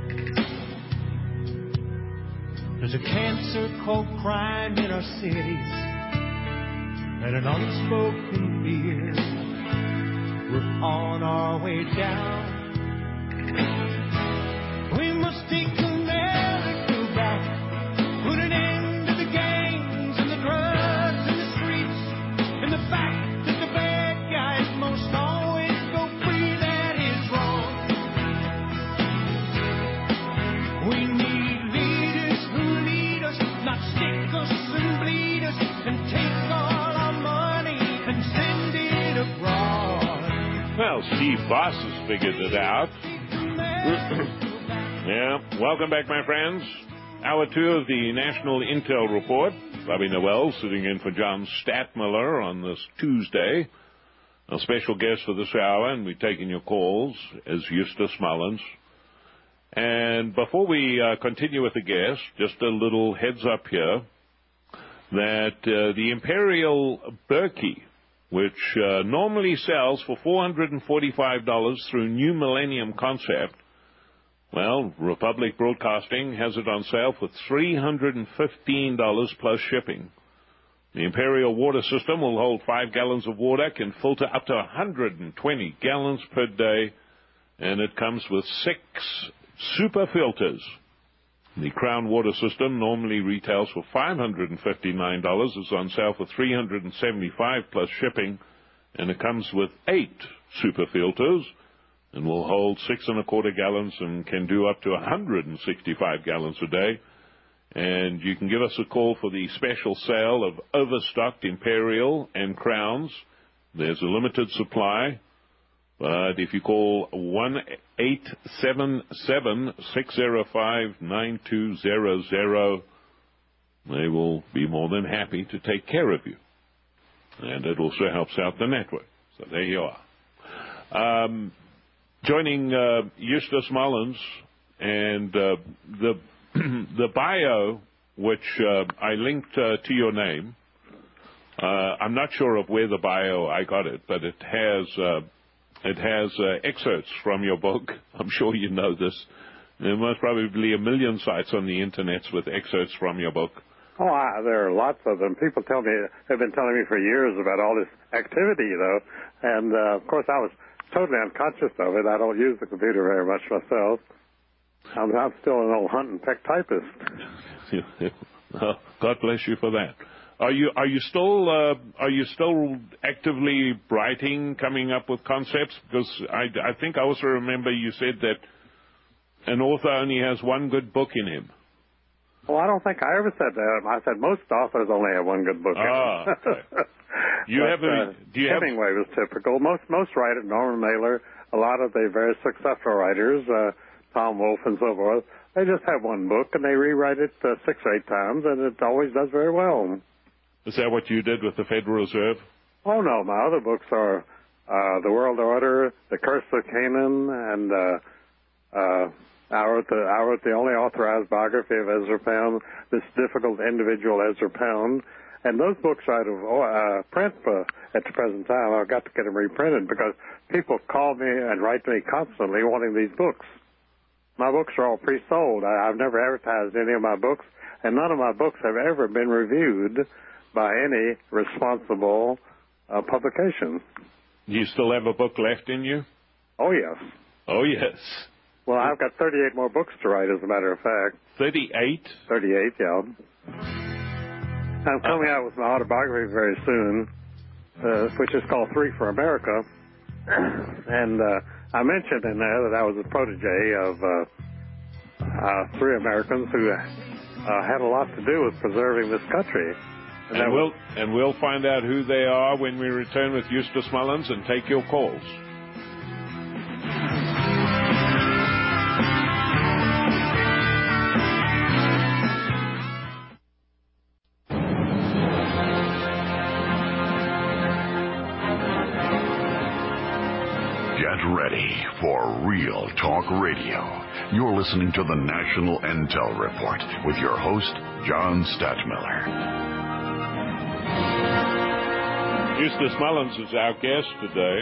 There's a cancer called crime in our cities and an unspoken fear. We're on our way down. We must take America back, put an end to the gangs and the drugs and the streets, and the fact that the bad guys most always go free. That is wrong. We need leaders who lead us, not stick us and bleed us and take all our money and send it abroad. Well, Steve Voss has figured it out. Yeah, welcome back, my friends. Hour two of the National Intel Report. Bobby Noel sitting in for John Statmiller on this Tuesday. A special guest for this hour, and we're taking your calls, is Eustace Mullins. And before we uh, continue with the guest, just a little heads up here that uh, the Imperial Berkey, which uh, normally sells for four hundred forty-five dollars through New Millennium Concept, well, Republic Broadcasting has it on sale for three hundred fifteen dollars plus shipping. The Imperial water system will hold five gallons of water, can filter up to one hundred twenty gallons per day, and it comes with six super filters. The Crown water system normally retails for five hundred fifty-nine dollars, is on sale for three hundred seventy-five dollars plus shipping, and it comes with eight super filters, and will hold six and a quarter gallons and can do up to one hundred sixty-five gallons a day. And you can give us a call for the special sale of overstocked Imperial and Crowns. There's a limited supply, but if you call one eight seven seven, six zero five, nine two zero zero, they will be more than happy to take care of you. And it also helps out the network. So there you are. Um, Joining uh, Eustace Mullins, and uh, the the bio, which uh, I linked uh, to your name. Uh, I'm not sure of where the bio I got it, but it has uh, it has uh, excerpts from your book. I'm sure you know this. There must probably be a million sites on the internet with excerpts from your book. Oh, I, there are lots of them. People tell me have been telling me for years about all this activity, you know, and uh, of course I was totally unconscious of it. I don't use the computer very much myself. I'm, I'm still an old hunt and peck typist. Oh, God bless you for that. Are you are you still uh, are you still actively writing, coming up with concepts? Because I, I think I also remember you said that an author only has one good book in him. Well, I don't think I ever said that. I said most authors only have one good book in ah, them. okay. You but, have a, uh, do you Hemingway have... was typical. Most most writers, Norman Mailer, a lot of the very successful writers, uh, Tom Wolfe and so forth, they just have one book and they rewrite it uh, six or eight times, and it always does very well. Is that what you did with the Federal Reserve? Oh, no. My other books are uh, The World Order, The Curse of Canaan, and uh, uh, I, wrote the, I wrote the only authorized biography of Ezra Pound, this difficult individual Ezra Pound. And those books are out of uh, print uh, at the present time. I've got to get them reprinted because people call me and write to me constantly wanting these books. My books are all pre-sold. I, I've never advertised any of my books, and none of my books have ever been reviewed by any responsible uh, publication. Do you still have a book left in you? Oh, yes. Oh, yes. Well, I've got thirty-eight more books to write, as a matter of fact. thirty-eight? thirty-eight, yeah. I'm coming out with my autobiography very soon, uh, which is called Three for America. And uh, I mentioned in there that I was a protege of uh, uh, three Americans who uh, had a lot to do with preserving this country. And, and we'll and we'll find out who they are when we return with Eustace Mullins and take your calls. Get ready for Real Talk Radio. You're listening to the National Intel Report with your host, John Stadtmiller. Eustace Mullins is our guest today,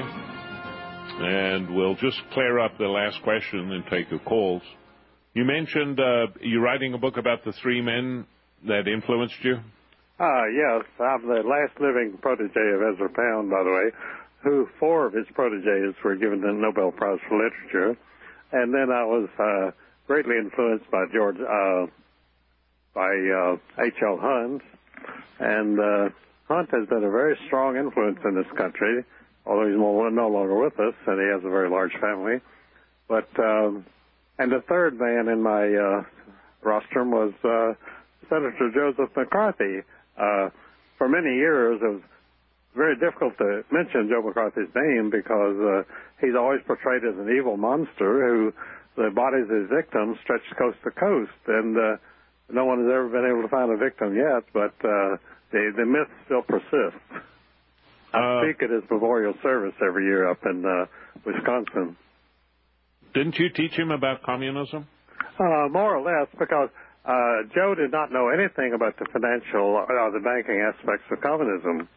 and we'll just clear up the last question and take your calls. You mentioned uh, you're writing a book about the three men that influenced you? Ah, yes. I'm the last living protege of Ezra Pound, by the way, who four of his proteges were given the Nobel Prize for Literature. And then I was uh, greatly influenced by George, uh, by uh, H L Hunt. And uh, Hunt has been a very strong influence in this country, although he's no, no longer with us, and he has a very large family. But um, and the third man in my uh, rostrum was uh, Senator Joseph McCarthy. Uh, for many years, it was very difficult to mention Joe McCarthy's name because uh, he's always portrayed as an evil monster who the bodies of his victims stretched coast to coast, and uh, no one has ever been able to find a victim yet, but uh, the, the myth still persists. I Uh, speak at his memorial service every year up in uh, Wisconsin. Didn't you teach him about communism? Uh, more or less, because uh, Joe did not know anything about the financial or uh, the banking aspects of communism.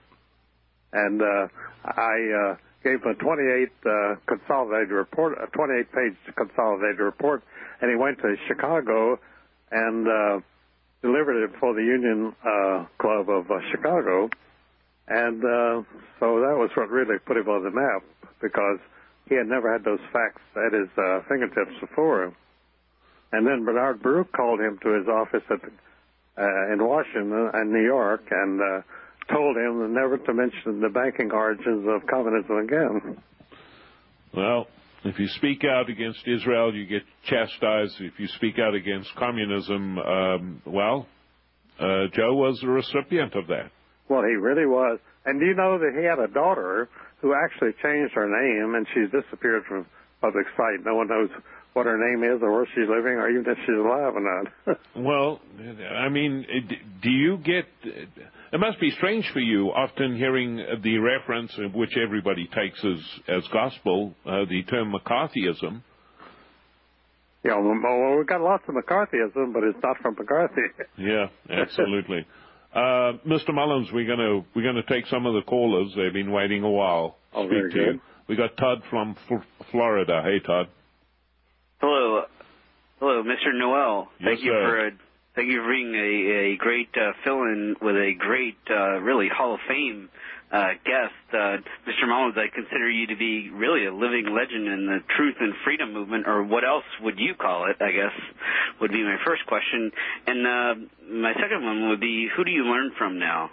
And uh, I uh, gave him a twenty-eight uh, consolidated report, a twenty-eight page consolidated report, and he went to Chicago and uh, delivered it for the Union uh, Club of uh, Chicago. And uh, so that was what really put him on the map, because he had never had those facts at his uh, fingertips before. And then Bernard Baruch called him to his office at the, uh, in Washington and New York and uh, told him never to mention the banking origins of communism again. Well, if you speak out against Israel, you get chastised. If you speak out against communism, um, well, uh, Joe was a recipient of that. Well, he really was. And do you know that he had a daughter who actually changed her name, and she's disappeared from public sight. No one knows what her name is or where she's living or even if she's alive or not. Well, I mean, do you get... It must be strange for you often hearing the reference, which everybody takes as, as gospel, uh, the term McCarthyism. Yeah, well, we've got lots of McCarthyism, but it's not from McCarthy. Yeah, absolutely. uh, Mister Mullins, we're going to we're going to take some of the callers. They've been waiting a while. Oh, Speak very to good. you. We got Todd from F- Florida. Hey, Todd. Hello, hello, Mister Noel. Yes, thank you sir. for uh, Thank you for being a, a great uh, fill-in with a great, uh, really, Hall of Fame uh, guest. Uh, Mister Mullins, I consider you to be really a living legend in the truth and freedom movement, or what else would you call it, I guess, would be my first question. And uh, my second one would be, who do you learn from now?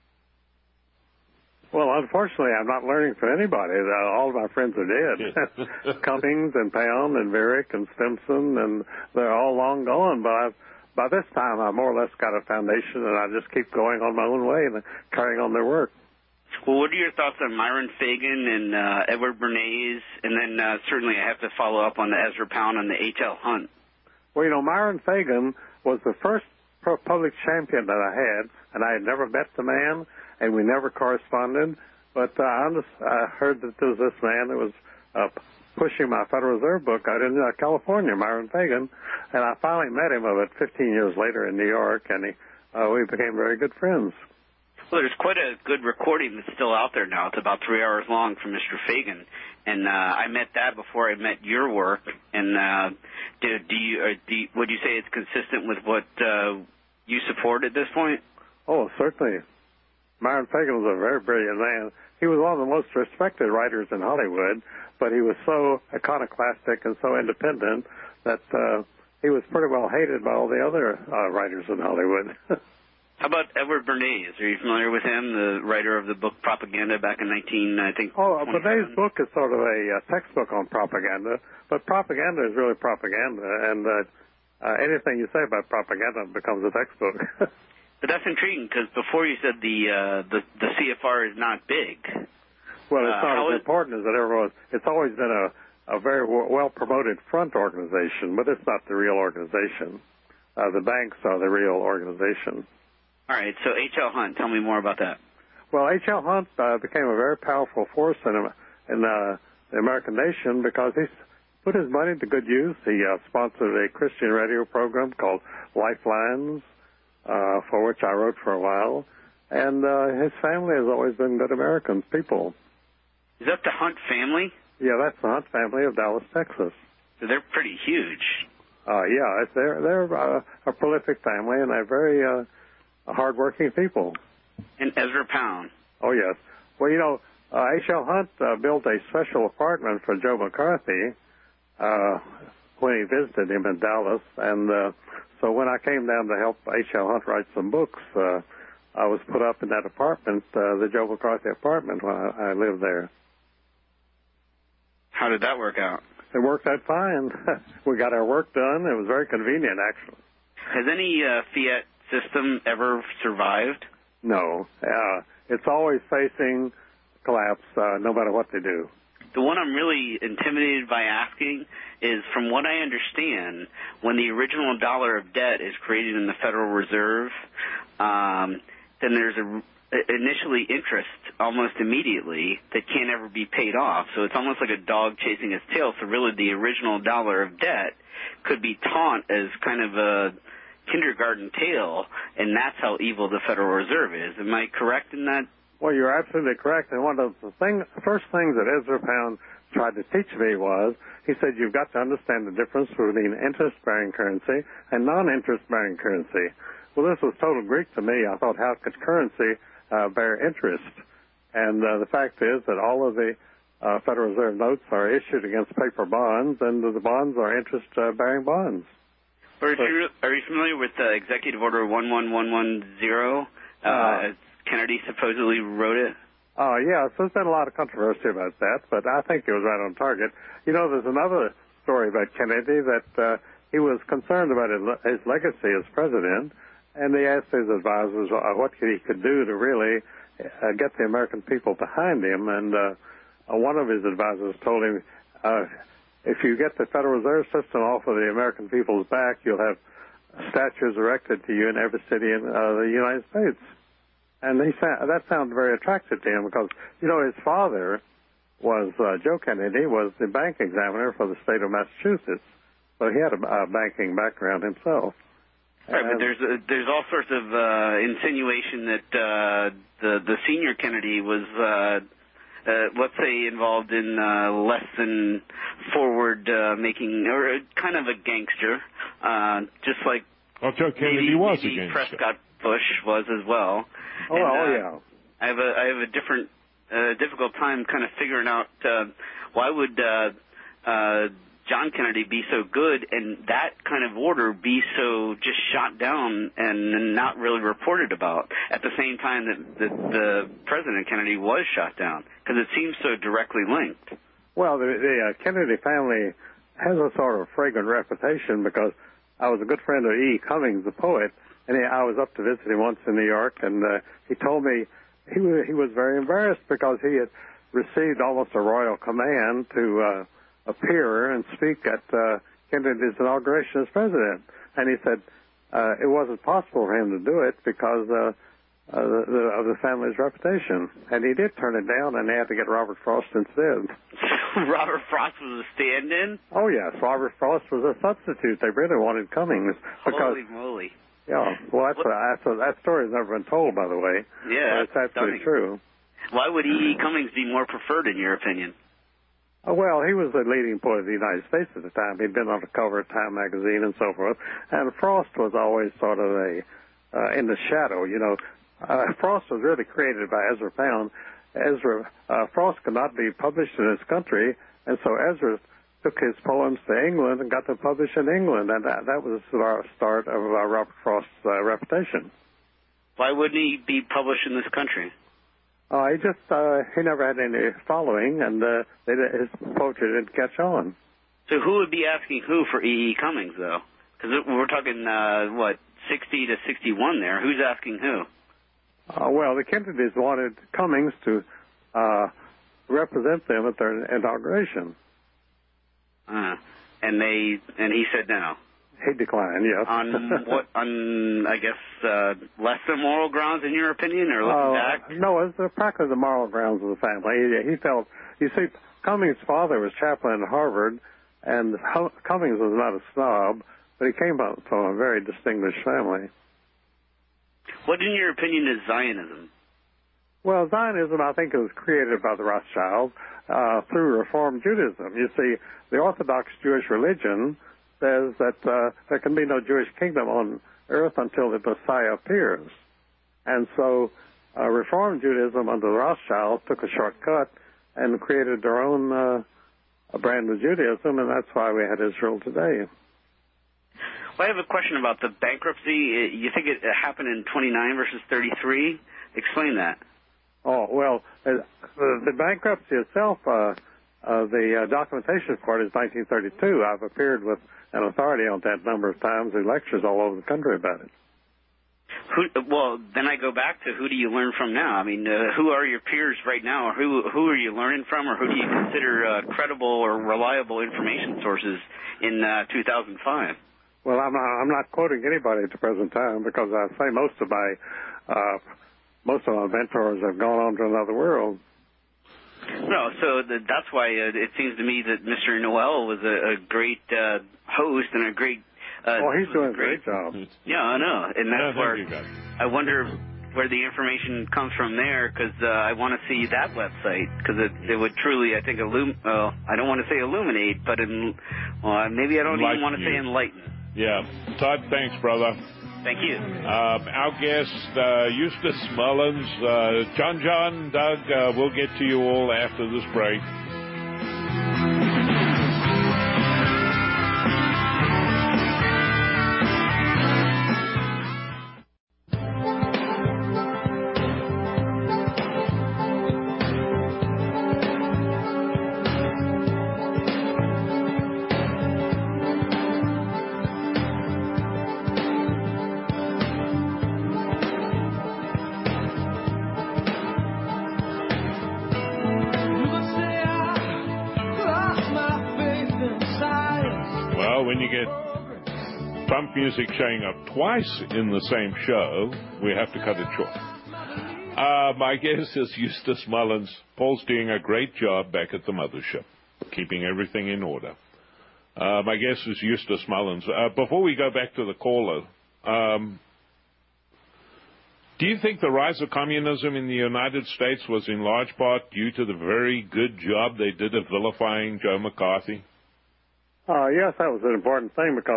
Well, unfortunately, I'm not learning from anybody. Uh, all of my friends are dead. Cummings and Pound and Varick and Stimson, and they're all long gone. But I've, by this time, I've more or less got a foundation, and I just keep going on my own way and carrying on their work. Well, what are your thoughts on Myron Fagan and uh, Edward Bernays? And then uh, certainly I have to follow up on the Ezra Pound and the H L. Hunt. Well, you know, Myron Fagan was the first public champion that I had, and I had never met the man, and we never corresponded. But uh, I, just, I heard that there was this man that was uh, pushing my Federal Reserve book out in uh, California, Myron Fagan, and I finally met him about fifteen years later in New York, and he, uh, we became very good friends. Well, there's quite a good recording that's still out there now. It's about three hours long from Mister Fagan, and uh, I met that before I met your work. And uh, do, do you, or do you, would you say it's consistent with what uh, you support at this point? Oh, certainly. Myron Fagan was a very brilliant man. He was one of the most respected writers in Hollywood, but he was so iconoclastic and so independent that uh, he was pretty well hated by all the other uh, writers in Hollywood. How about Edward Bernays? Are you familiar with him, the writer of the book Propaganda back in nineteen, I think? Oh, Bernays' book is sort of a uh, textbook on propaganda, but propaganda is really propaganda, and uh, uh, anything you say about propaganda becomes a textbook. But that's intriguing, because before you said the, uh, the the C F R is not big. Well, it's uh, not as important as it ever was. It's always been a, a very w- well-promoted front organization, but it's not the real organization. Uh, the banks are the real organization. All right, so H L. Hunt, tell me more about that. Well, H L. Hunt uh, became a very powerful force in, in uh, the American nation because he put his money to good use. He uh, sponsored a Christian radio program called Lifelines, uh, for which I wrote for a while. And uh, his family has always been good American people. Is that the Hunt family? Yeah, that's the Hunt family of Dallas, Texas. So they're pretty huge. Uh, yeah, it's, they're, they're uh, a prolific family, and they're very uh, hard-working people. And Ezra Pound. Oh, yes. Well, you know, uh, H L. Hunt uh, built a special apartment for Joe McCarthy uh, when he visited him in Dallas. And uh, so when I came down to help H L. Hunt write some books, uh, I was put up in that apartment, uh, the Joe McCarthy apartment, when I, I lived there. How did that work out? It worked out fine. We got our work done. It was very convenient, actually. Has any uh, fiat system ever survived? No. Uh, it's always facing collapse, uh, no matter what they do. The one I'm really intimidated by asking is, from what I understand, when the original dollar of debt is created in the Federal Reserve, um, then there's a initially interest almost immediately that can't ever be paid off. So it's almost like a dog chasing its tail. So really the original dollar of debt could be taunt as kind of a kindergarten tale, and that's how evil the Federal Reserve is. Am I correct in that? Well, you're absolutely correct. And one of the thing, first things that Ezra Pound tried to teach me was, he said, you've got to understand the difference between interest-bearing currency and non-interest-bearing currency. Well, this was total Greek to me. I thought, how could currency uh, bear interest? And uh, the fact is that all of the uh, Federal Reserve notes are issued against paper bonds, and the bonds are interest-bearing bonds. Are you, are you familiar with uh, Executive Order one one one one zero? Uh, uh, Kennedy supposedly wrote it. Oh, uh, yeah, so there's been a lot of controversy about that, but I think it was right on target. You know, there's another story about Kennedy that uh, he was concerned about his, his legacy as president, and he asked his advisors uh, what he could do to really uh, get the American people behind him, and uh, one of his advisors told him, uh, if you get the Federal Reserve System off of the American people's back, you'll have statues erected to you in every city in uh, the United States. And he sa- that sounded very attractive to him because, you know, his father was, uh, Joe Kennedy, was the bank examiner for the state of Massachusetts. So he had a, a banking background himself. Right, and but there's uh, there's all sorts of uh, insinuation that uh, the, the senior Kennedy was, uh, uh, let's say, involved in uh, less than forward uh, making, or kind of a gangster, uh, just like Well, Joe Kennedy maybe, was maybe against Prescott it. Bush was as well. Oh, and, oh uh, yeah. I have a I have a different uh, difficult time kind of figuring out uh, why would uh, uh, John Kennedy be so good and that kind of order be so just shot down and not really reported about at the same time that, that the President Kennedy was shot down, because it seems so directly linked. Well, the, the uh, Kennedy family has a sort of fragrant reputation because I was a good friend of E. Cummings, the poet, and he, I was up to visit him once in New York, and uh, he told me he was, he was very embarrassed because he had received almost a royal command to uh, appear and speak at uh, Kennedy's inauguration as president. And he said uh, it wasn't possible for him to do it because uh, uh, the, the, of the family's reputation. And he did turn it down, and they had to get Robert Frost instead. Robert Frost was a stand-in? Oh, yes. Robert Frost was a substitute. They really wanted Cummings. Because, Holy moly. Yeah, well, that's, a, that's a, that story has never been told, by the way. Yeah, but it's absolutely true. Why would E. E. Cummings be more preferred, in your opinion? Uh, well, he was the leading poet of the United States at the time. He'd been on the cover of Time magazine and so forth. And Frost was always sort of a uh, in the shadow, you know. Uh, Frost was really created by Ezra Pound. Ezra uh, Frost could not be published in his country, and so Ezra took his poems to England and got them published in England, and that, that was the start of uh, Robert Frost's uh, reputation. Why wouldn't he be published in this country? Uh, he just, uh, he never had any following, and uh, they, his poetry didn't catch on. So who would be asking who for E. E. Cummings, though? Because we're talking, uh, what, sixty to sixty-one there. Who's asking who? Uh, well, the Kennedys wanted Cummings to uh, represent them at their inauguration. Uh, and they, and he said no. He declined, yes. On what? On I guess uh, less than moral grounds, in your opinion, or looking uh, back? No, it's uh, practically the moral grounds of the family. He, he felt, you see, Cummings' father was chaplain at Harvard, and Cummings was not a snob, but he came from a very distinguished family. What, in your opinion, is Zionism? Well, Zionism, I think, was created by the Rothschilds uh, through Reform Judaism. You see, the Orthodox Jewish religion says that uh, there can be no Jewish kingdom on earth until the Messiah appears. And so uh, Reform Judaism under the Rothschilds took a shortcut and created their own uh, brand of Judaism, and that's why we had Israel today. Well, I have a question about the bankruptcy. You think it happened in twenty-nine versus thirty-three? Explain that. Oh, well, uh, the bankruptcy itself, uh, uh, the uh, documentation for it is nineteen thirty-two. I've appeared with an authority on that number of times in lectures all over the country about it. Who, well, then I go back to who do you learn from now? I mean, uh, who are your peers right now, or who who are you learning from, or who do you consider uh, credible or reliable information sources in uh, two thousand five? Well, I'm not, I'm not quoting anybody at the present time because I say most of my uh, most of my mentors have gone on to another world. No, so the, that's why uh, it seems to me that Mister Noel was a, a great uh, host and a great. Uh, oh, he's doing a great, great job. Yeah, I know, and that's yeah, where you, I wonder where the information comes from there, because uh, I want to see that website, because it, it would truly, I think, illum. Well, I don't want to say illuminate, but in, well, maybe I don't enlighten even want to you. say enlighten. Yeah, Todd, thanks, brother. Thank you. Um, our guest, uh, Eustace Mullins, uh, John John, Doug, uh, we'll get to you all after this break. When you get Trump music showing up twice in the same show, we have to cut it short. Uh, my guest is Eustace Mullins. Paul's doing a great job back at the mothership, keeping everything in order. Uh, my guest is Eustace Mullins. Uh, before we go back to the caller, um, do you think the rise of communism in the United States was in large part due to the very good job they did of vilifying Joe McCarthy? Uh, yes, that was an important thing because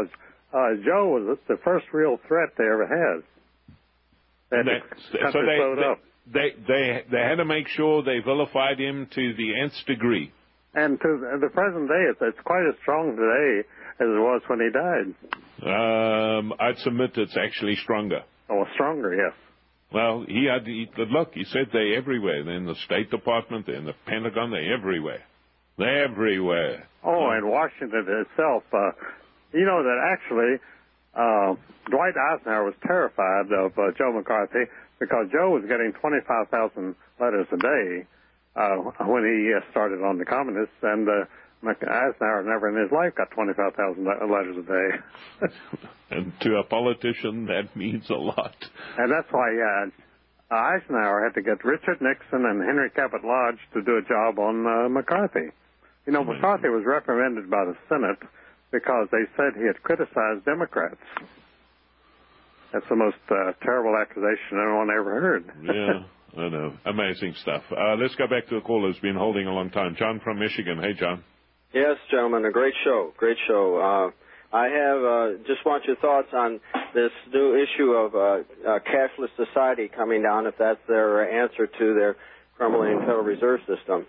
uh, Joe was the first real threat they ever had. They had That's, the so country they, sewed up. they, they, they had to make sure they vilified him to the nth degree. And to the present day, it's, it's quite as strong today as it was when he died. Um, I'd submit it's actually stronger. Oh, stronger, yes. Well, he had, he, look, he said they're everywhere. They're in the State Department, they're in the Pentagon, they're everywhere. They're everywhere. Oh, and Washington itself, uh, you know that actually uh, Dwight Eisenhower was terrified of uh, Joe McCarthy because Joe was getting twenty-five thousand letters a day uh, when he uh, started on the communists, and uh, Eisenhower never in his life got twenty-five thousand letters a day. And to a politician, that means a lot. And that's why uh, Eisenhower had to get Richard Nixon and Henry Cabot Lodge to do a job on uh, McCarthy. You know, McCarthy was reprimanded by the Senate because they said he had criticized Democrats. That's the most uh, terrible accusation anyone ever heard. Yeah, I know. Amazing stuff. Uh, let's go back to the caller who's been holding a long time. John from Michigan. Hey, John. Yes, gentlemen, a great show, great show. Uh, I have uh, just want your thoughts on this new issue of uh, uh, cashless society coming down, if that's their answer to their crumbling Federal Reserve System.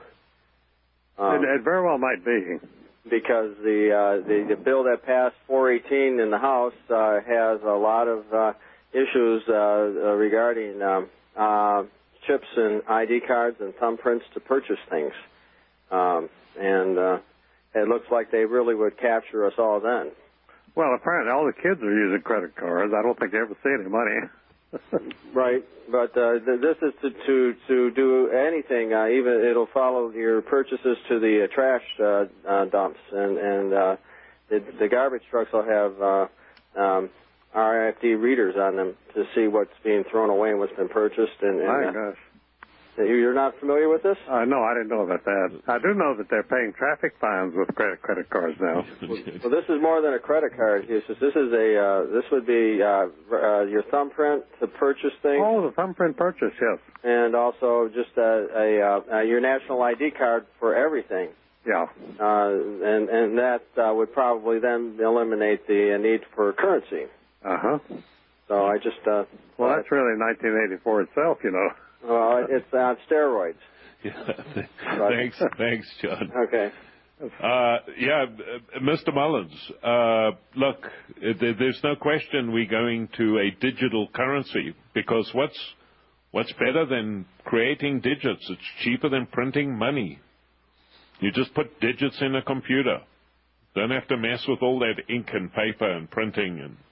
Um, it, it very well might be. Because the, uh, the the bill that passed four eighteen in the House uh, has a lot of uh, issues uh, uh, regarding um, uh, chips and I D cards and thumbprints to purchase things. Um, and uh, it looks like they really would capture us all then. Well, apparently all the kids are using credit cards. I don't think they ever see any money. Right, but uh, th- this is to, to to do anything. Uh, even it'll follow your purchases to the uh, trash uh, uh, dumps, and and uh, the, the garbage trucks will have uh, um, R F I D readers on them to see what's being thrown away and what's been purchased. And, and My uh, gosh. You're not familiar with this? Uh, no, I didn't know about that. I do know that they're paying traffic fines with credit credit cards now. Well, this is more than a credit card. This is, this is a uh, this would be uh, uh, your thumbprint to purchase things. Oh, the thumbprint purchase, yes. And also just a, a, uh, uh, your national I D card for everything. Yeah. Uh, and and that uh, would probably then eliminate the uh, need for currency. Uh huh. So I just uh, well, that's really nineteen eighty-four itself, you know. Well, it's on steroids. Yeah. Thanks, thanks, John. Okay. Uh, yeah, Mister Mullins, uh, look, there's no question we're going to a digital currency because what's what's better than creating digits? It's cheaper than printing money. You just put digits in a computer. Don't have to mess with all that ink and paper and printing and.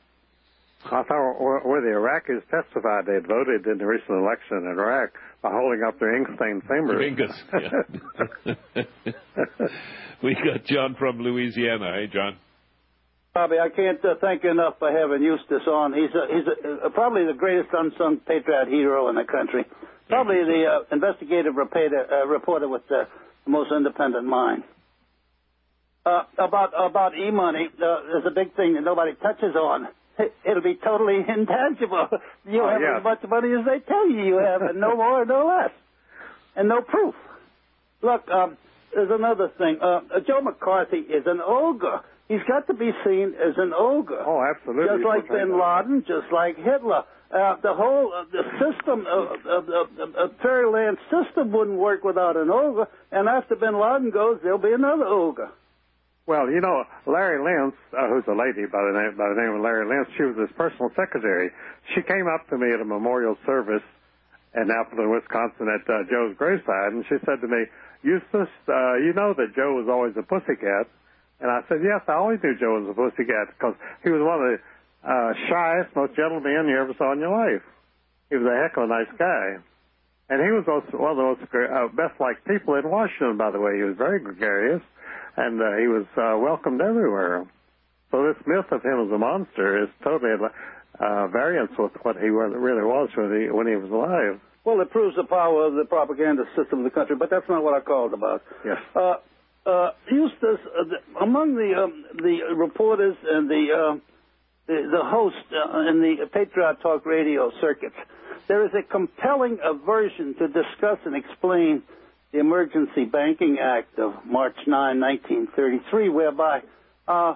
I thought where the Iraqis testified they had voted in the recent election in Iraq by holding up their ink-stained fingers. Fingers, yeah. We got John from Louisiana. Hey, John. Bobby, I can't uh, thank you enough for having Eustace on. He's a, he's a, uh, probably the greatest unsung patriot hero in the country. Probably the uh, investigative reporter, uh, reporter with the most independent mind. Uh, about about e-money, uh, there's a big thing that nobody touches on. It'll be totally intangible. You'll oh, have yeah. as much money as they tell you you have, and no more, no less, and no proof. Look, um, there's another thing. Uh, Joe McCarthy is an ogre. He's got to be seen as an ogre. Oh, absolutely. Just like Bin Laden, just like Hitler. Uh, the whole uh, the system, uh, uh, uh, uh, Fairyland system wouldn't work without an ogre, and after Bin Laden goes, there'll be another ogre. Well, you know, Larry Lentz, uh, who's a lady by the name by the name of Larry Lentz, she was his personal secretary. She came up to me at a memorial service in Appleton, Wisconsin, at uh, Joe's graveside, and she said to me, "Eustace, uh, you know that Joe was always a pussycat." And I said, "Yes, I always knew Joe was a pussycat because he was one of the uh, shyest, most gentle men you ever saw in your life. He was a heck of a nice guy." And he was also one of the most uh, best-liked people in Washington, by the way. He was very gregarious. And uh, he was uh, welcomed everywhere. So this myth of him as a monster is totally a uh, variance with what he really was when he, when he was alive. Well, it proves the power of the propaganda system of the country, but that's not what I called about. Yes. Uh, uh, Eustace, uh, the, among the um, the reporters and the uh, the, the hosts uh, in the Patriot Talk radio circuits, there is a compelling aversion to discuss and explain the Emergency Banking Act of March ninth, nineteen thirty-three, whereby uh,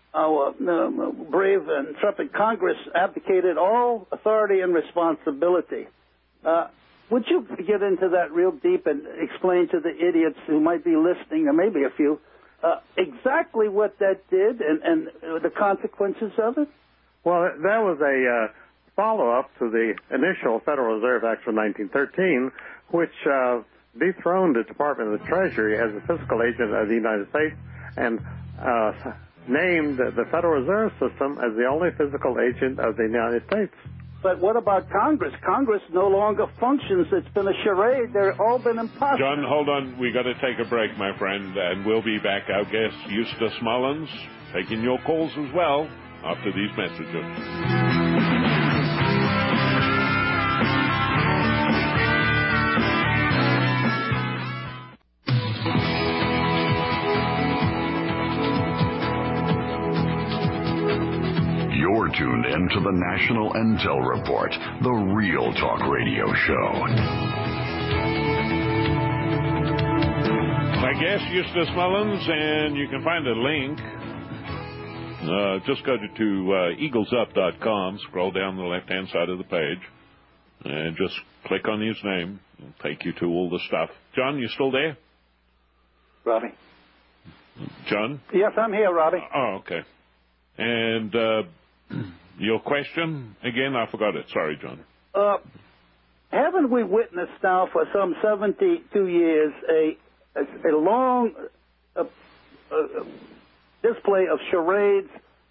our uh, brave and intrepid Congress abdicated all authority and responsibility. Uh, would you get into that real deep and explain to the idiots who might be listening, or maybe a few, uh, exactly what that did and, and the consequences of it? Well, that was a uh, follow-up to the initial Federal Reserve Act of nineteen thirteen, which uh, dethroned the Department of the Treasury as a fiscal agent of the United States and uh, named the Federal Reserve System as the only physical agent of the United States. But what about Congress? Congress no longer functions. It's been a charade. They've all been impossible. John, hold on. We got to take a break, my friend, and we'll be back. Our guest, Eustace Mullins, taking your calls as well after these messages. You're tuned in to the National Intel Report, the Real Talk Radio Show. My guest, Eustace Mullins, and you can find a link. Uh, just go to, to uh, eagles up dot com, scroll down the left-hand side of the page, and just click on his name. It'll take you to all the stuff. John, you still there? Robbie. John? Yes, I'm here, Robbie. Oh, okay. And uh, your question? Again, I forgot it. Sorry, John. Uh, haven't we witnessed now for some seventy-two years a, a, a long uh, uh, display of charades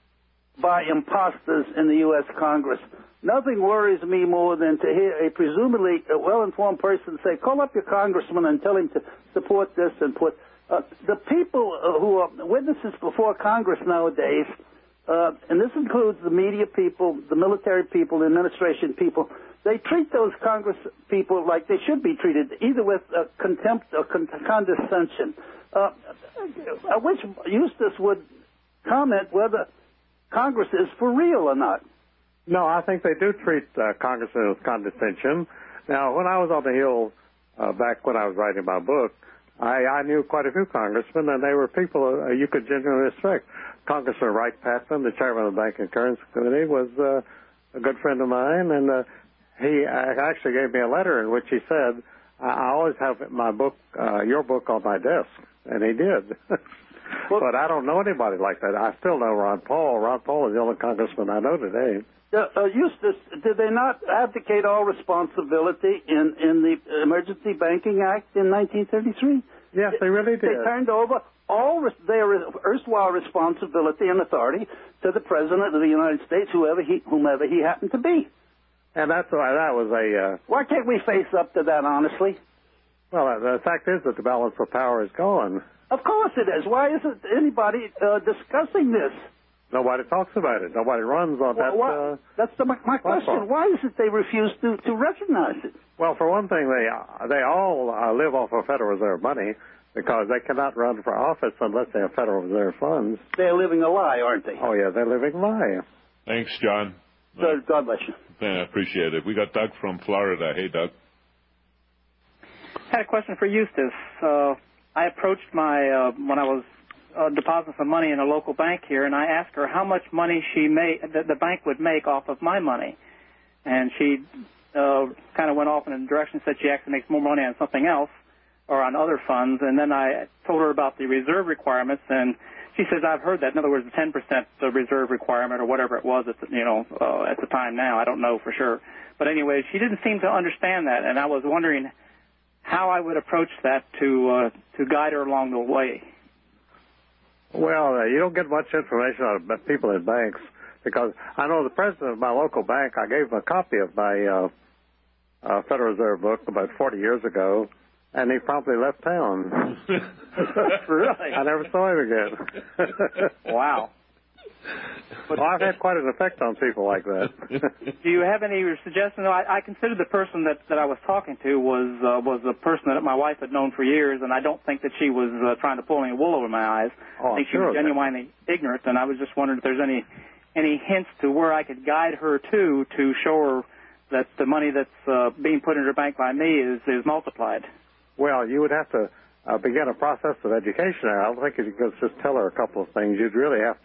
by imposters in the U S Congress? Nothing worries me more than to hear a presumably well-informed person say, call up your congressman and tell him to support this and put... Uh, the people uh, who are witnesses before Congress nowadays, uh, and this includes the media people, the military people, the administration people, they treat those Congress people like they should be treated, either with uh, contempt or con- condescension. Uh, I wish Eustace would comment whether Congress is for real or not. No, I think they do treat uh, congressmen with condescension. Now, when I was on the Hill uh, back when I was writing my book, I, I knew quite a few congressmen, and they were people uh, you could genuinely respect. Congressman Wright Patman, the chairman of the Bank and Currency Committee, was uh, a good friend of mine, and uh, he actually gave me a letter in which he said, I always have my book, uh, your book on my desk, and he did. Well, but I don't know anybody like that. I still know Ron Paul. Ron Paul is the only congressman I know today. Uh, uh, Eustace, did they not abdicate all responsibility in, in the Emergency Banking Act in nineteen thirty-three? Yes, they really did. They turned over all res- their erstwhile responsibility and authority to the President of the United States, whoever he, whomever he happened to be. And that's why that was a... Uh, why can't we face up to that honestly? Well, uh, the fact is that the balance of power is gone. Of course it is. Why isn't anybody uh, discussing this? Nobody talks about it. Nobody runs on well, that. Why, uh, that's the, my, my question. Why is it they refuse to, to recognize it? Well, for one thing, they uh, they all uh, live off of Federal Reserve money because they cannot run for office unless they have Federal Reserve funds. They're living a lie, aren't they? Oh, yeah, they're living a lie. Thanks, John. So, God bless you. Yeah, appreciate it. We got Doug from Florida. Hey, Doug. I had a question for Eustace. Uh, I approached my, uh, when I was uh, depositing some money in a local bank here, and I asked her how much money she made, that the bank would make off of my money. And she uh, kind of went off in a direction, said she actually makes more money on something else or on other funds. And then I told her about the reserve requirements, and she says, I've heard that. In other words, the ten percent reserve requirement or whatever it was at the, you know, uh, at the time now. I don't know for sure. But anyway, she didn't seem to understand that, and I was wondering how I would approach that to uh, to guide her along the way. Well, uh, you don't get much information out of people in banks because I know the president of my local bank, I gave him a copy of my uh, uh, Federal Reserve book about forty years ago, and he promptly left town. Really? I never saw him again. Wow. Well, I've had quite an effect on people like that. Do you have any suggestions? I, I considered the person that, that I was talking to was uh, was a person that my wife had known for years, and I don't think that she was uh, trying to pull any wool over my eyes. Oh, I think I'm she sure was genuinely ignorant, and I was just wondering if there's any any hints to where I could guide her to to show her that the money that's uh, being put in her bank by me is, is multiplied. Well, you would have to uh, begin a process of education. I don't think you could just tell her a couple of things. You'd really have to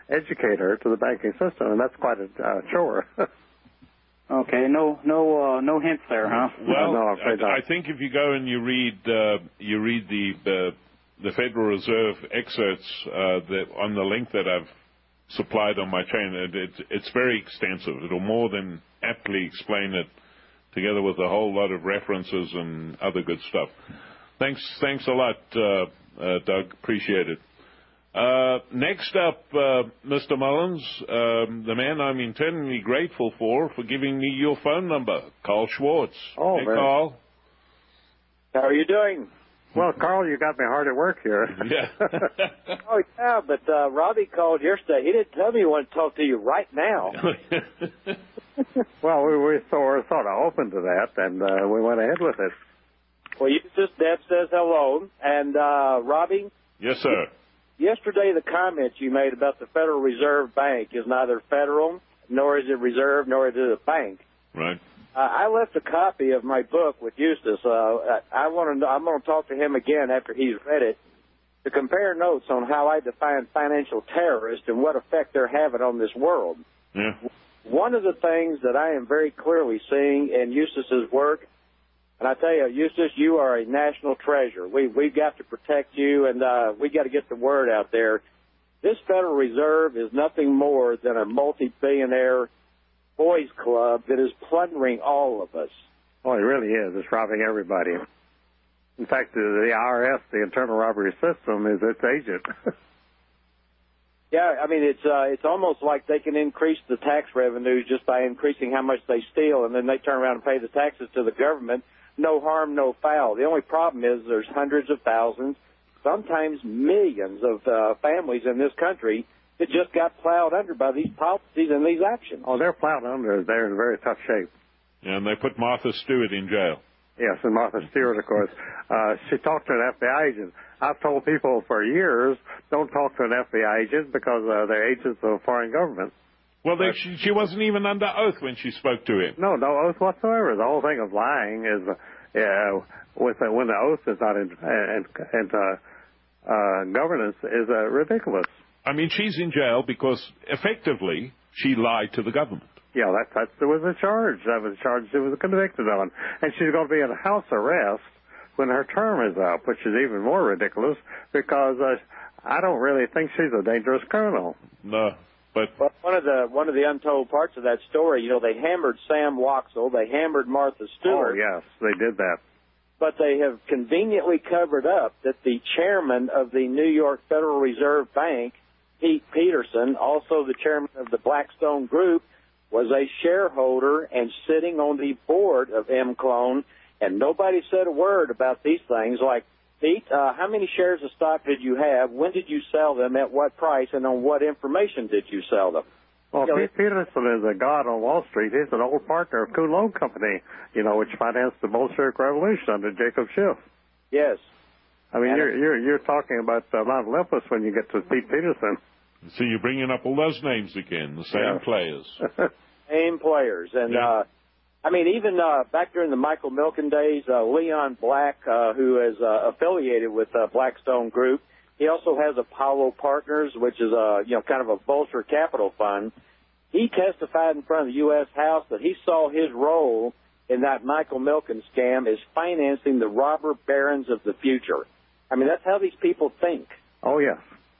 educate her to the banking system, and that's quite a uh, chore. Okay, no, no, uh, no hints there, huh? Well, no, I'm afraid not. I, I think if you go and you read uh, you read the uh, the Federal Reserve excerpts uh, that on the link that I've supplied on my chain, it, it, it's very extensive. It'll more than aptly explain it, together with a whole lot of references and other good stuff. Thanks, thanks a lot, uh, uh, Doug. Appreciate it. Uh, next up, uh, Mister Mullins, um, the man I'm eternally grateful for, for giving me your phone number, Carl Schwartz. Oh, hey, man. Carl. How are you doing? Well, Carl, you got me hard at work here. Yeah. Oh, yeah, but uh, Robbie called yesterday. He didn't tell me he wanted to talk to you right now. Well, we, we so were sort of open to that, and uh, we went ahead with it. Well, you just, Deb says hello. And, uh, Robbie? Yes, sir. Yesterday, the comments you made about the Federal Reserve Bank is neither federal, nor is it reserve, nor is it a bank. Right. Uh, I left a copy of my book with Eustace. Uh, I want to. I'm going to talk to him again after he's read it to compare notes on how I define financial terrorists and what effect they're having on this world. Yeah. One of the things that I am very clearly seeing in Eustace's work, and I tell you, Eustace, you are a national treasure. We we've got to protect you, and uh, we got to get the word out there. This Federal Reserve is nothing more than a multi-billionaire boys club that is plundering all of us. Oh, it really is. It's robbing everybody. In fact, the, the I R S, the Internal Robbery System, is its agent. Yeah, I mean, it's uh, it's almost like they can increase the tax revenues just by increasing how much they steal, and then they turn around and pay the taxes to the government. No harm, no foul. The only problem is there's hundreds of thousands, sometimes millions of uh, families in this country that just got plowed under by these policies and these actions. Oh, they're plowed under. They're in very tough shape. And they put Martha Stewart in jail. Yes, and Martha Stewart, of course. Uh, she talked to an F B I agent. I've told people for years, don't talk to an F B I agent because uh, they're agents of a foreign government. Well, they, she, she wasn't even under oath when she spoke to him. No, no oath whatsoever. The whole thing of lying is, uh, with uh, when the oath is not in, and, and uh, uh, governance is uh, ridiculous. I mean, she's in jail because, effectively, she lied to the government. Yeah, that, that was a charge. That was a charge she was convicted on. And she's going to be in house arrest when her term is up, which is even more ridiculous because uh, I don't really think she's a dangerous criminal. No, but... But one of the one of the untold parts of that story, you know, they hammered Sam Waxel, they hammered Martha Stewart. Oh, yes, they did that. But they have conveniently covered up that the chairman of the New York Federal Reserve Bank, Pete Peterson, also the chairman of the Blackstone Group, was a shareholder and sitting on the board of M-Clone, and nobody said a word about these things like, Pete, uh, how many shares of stock did you have? When did you sell them? At what price? And on what information did you sell them? Well, You know, Pete Peterson is a god on Wall Street. He's an old partner of Kuhn Loan Company, you know, which financed the Bolshevik Revolution under Jacob Schiff. Yes. I mean, And you're, you're you're talking about uh, Mount Olympus when you get to Pete Peterson. So you're bringing up all those names again, the same Yeah. players. Same players. And, Yeah. uh, I mean, even uh, back during the Michael Milken days, uh, Leon Black, uh, who is uh, affiliated with uh, Blackstone Group, he also has Apollo Partners, which is a, you know, kind of a vulture capital fund. He testified in front of the U S House that he saw his role in that Michael Milken scam as financing the robber barons of the future. I mean, that's how these people think. Oh, yes.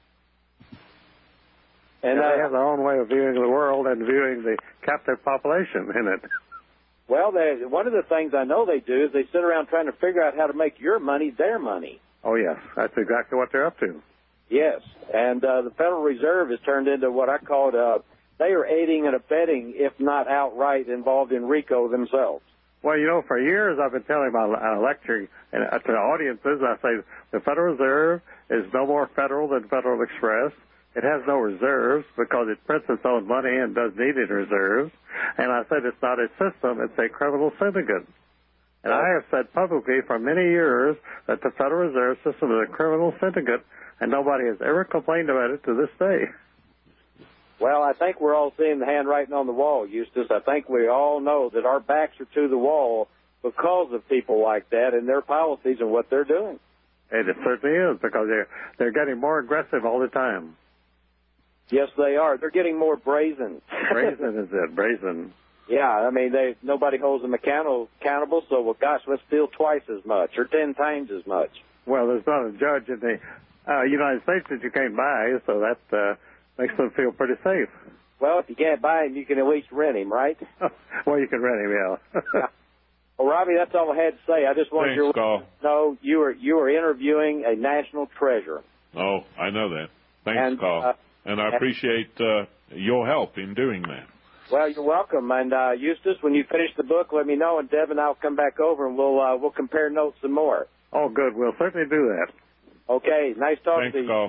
And yeah, they uh, have their own way of viewing the world and viewing the captive population in it. Well, they, one of the things I know they do is they sit around trying to figure out how to make your money their money. Oh, yes. That's exactly what they're up to. Yes. And uh, the Federal Reserve has turned into what I call uh, they are aiding and abetting, if not outright involved in RICO themselves. Well, you know, for years I've been telling my uh, lecturing and, uh, to audiences, I say the Federal Reserve is no more federal than Federal Express. It has no reserves because it prints its own money and does need it reserves. And I said it's not a system, it's a criminal syndicate. And I have said publicly for many years that the Federal Reserve System is a criminal syndicate, and nobody has ever complained about it to this day. Well, I think we're all seeing the handwriting on the wall, Eustace. I think we all know that our backs are to the wall because of people like that and their policies and what they're doing. And it certainly is because they're, they're getting more aggressive all the time. Yes, they are. They're getting more brazen. Brazen is it? Brazen. Yeah, I mean, they nobody holds them accountable, accountable, so, well, gosh, let's steal twice as much or ten times as much. Well, there's not a judge in the uh, United States that you can't buy, so that uh, makes them feel pretty safe. Well, if you can't buy him, you can at least rent him, right? Well, you can rent him, yeah. Yeah. Well, Robbie, that's all I had to say. I just wanted Thanks, you Carl. to know you were you were interviewing a national treasure. Oh, I know that. Thanks, And, Carl. uh, and I appreciate uh, your help in doing that. Well, you're welcome. And uh, Eustace, when you finish the book, let me know, and Deb and I'll come back over and we'll uh, we'll compare notes some more. Oh, good. We'll certainly do that. Okay. Nice talking Thanks, to you. Carl.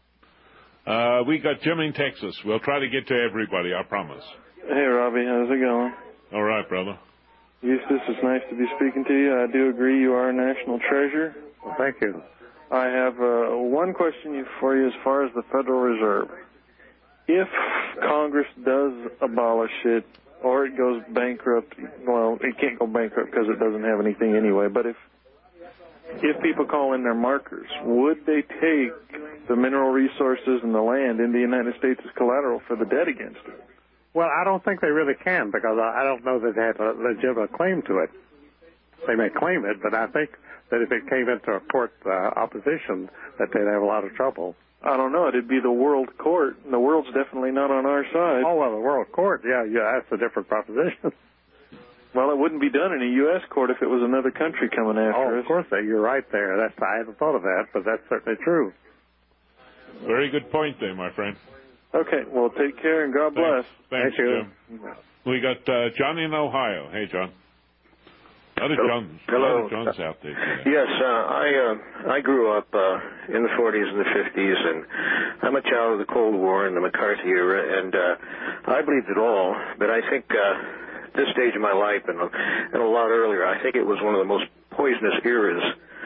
Uh, we got Jim in Texas. We'll try to get to everybody, I promise. Hey, Robbie. How's it going? All right, brother. Eustace, it's nice to be speaking to you. I do agree you are a national treasure. Well, thank you. I have uh, one question for you as far as the Federal Reserve. If Congress does abolish it or it goes bankrupt, well, it can't go bankrupt because it doesn't have anything anyway, but if if people call in their markers, would they take the mineral resources and the land in the United States as collateral for the debt against it? Well, I don't think they really can because I don't know that they have a legitimate claim to it. They may claim it, but I think that if it came into a court uh, opposition, that they'd have a lot of trouble. I don't know. It'd be the world court, and the world's definitely not on our side. Oh, well, the world court, yeah, yeah, that's a different proposition. Well, it wouldn't be done in a U S court if it was another country coming after oh, us. Of course, you're right there. That's I hadn't thought of that, but that's certainly true. Very good point there, my friend. Okay, well, take care and God bless. Thanks, Thank you. Jim. We got uh, John in Ohio. Hey, John. Other Johns, Hello. other Johns out there today. Yes, uh, I uh, I grew up uh, in the forties and the fifties, and I'm a child of the Cold War and the McCarthy era, and uh, I believed it all. But I think uh, at this stage of my life, and, and a lot earlier, I think it was one of the most poisonous eras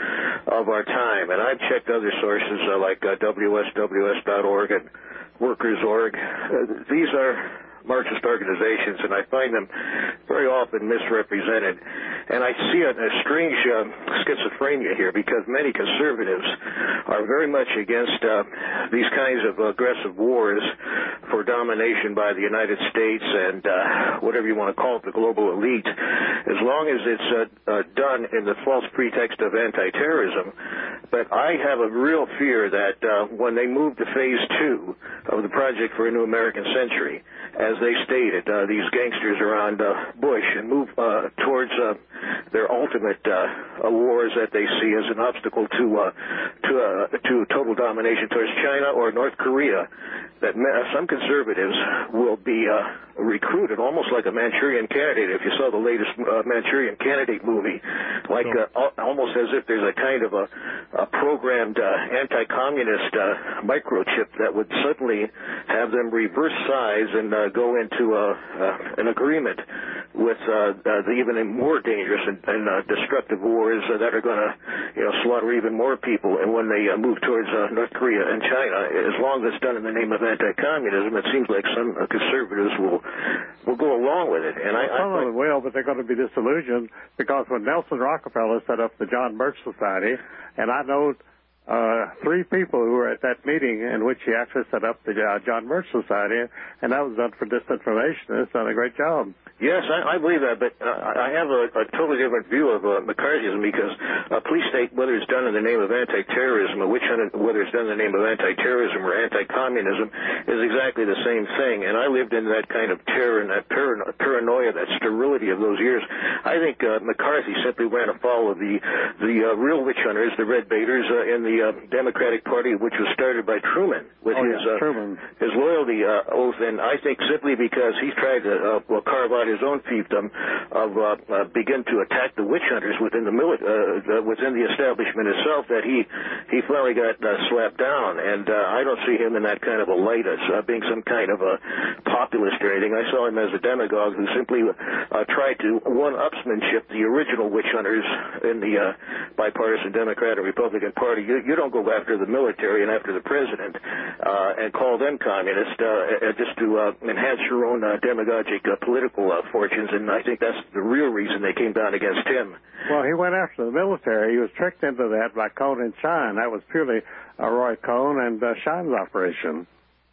of our time. And I've checked other sources uh, like uh, W S W S dot org and Workers dot org. Uh, these are Marxist organizations, and I find them very often misrepresented. And I see a, a strange uh, schizophrenia here because many conservatives are very much against uh, these kinds of aggressive wars for domination by the United States and uh, whatever you want to call it, the global elite, as long as it's uh, uh, done in the false pretext of anti-terrorism. But I have a real fear that uh, when they move to phase two of the Project for a New American Century, as they stated, uh, these gangsters around uh, Bush, and move uh, towards uh, their ultimate uh, wars that they see as an obstacle to uh, to uh, to total domination towards China or North Korea, that some conservatives will be uh, recruited almost like a Manchurian Candidate. If you saw the latest uh, Manchurian Candidate movie, like uh, almost as if there's a kind of a, a programmed uh, anti-communist uh, microchip that would suddenly have them reverse size and uh, go into uh, uh, an agreement with uh, uh, the even more dangerous and, and uh, destructive wars uh, that are going to, you know, slaughter even more people. And when they uh, move towards uh, North Korea and China, as long as it's done in the name of anti-communism, it seems like some uh, conservatives will will go along with it. And I, some I, of them will, but they're going to be disillusioned because when Nelson Rockefeller set up the John Birch Society, and I know uh, three people who were at that meeting in which he actually set up the uh, John Birch Society, and that was done for disinformation. It's done a great job. Yes, I, I believe that, but uh, I have a, a totally different view of uh, McCarthyism because uh, police state, whether it's done in the name of anti-terrorism or which, whether it's done in the name of anti-terrorism or anti-communism, is exactly the same thing. And I lived in that kind of terror and that parano- paranoia, that sterility of those years. I think uh, McCarthy simply ran afoul of the the uh, real witch hunters, the Red Baiters, uh, in the uh, Democratic Party, which was started by Truman with oh, his yeah, uh, Truman. his loyalty uh, oath. And I think simply because he tried to uh, well, carve out his own fiefdom of uh, uh, begin to attack the witch hunters within the mili- uh, uh, within the establishment itself, that he he finally got uh, slapped down. And uh, I don't see him in that kind of a light as uh, being some kind of a populist or anything. I saw him as a demagogue who simply uh, tried to one-upsmanship the original witch hunters in the uh, bipartisan Democrat and Republican Party. You, you don't go after the military and after the president uh, and call them communist uh, just to uh, enhance your own uh, demagogic uh, political uh, fortune. And I think that's the real reason they came down against him. Well, he went after the military. He was tricked into that by Cohn and Shine. That was purely uh, Roy Cohn and uh, Shine's operation.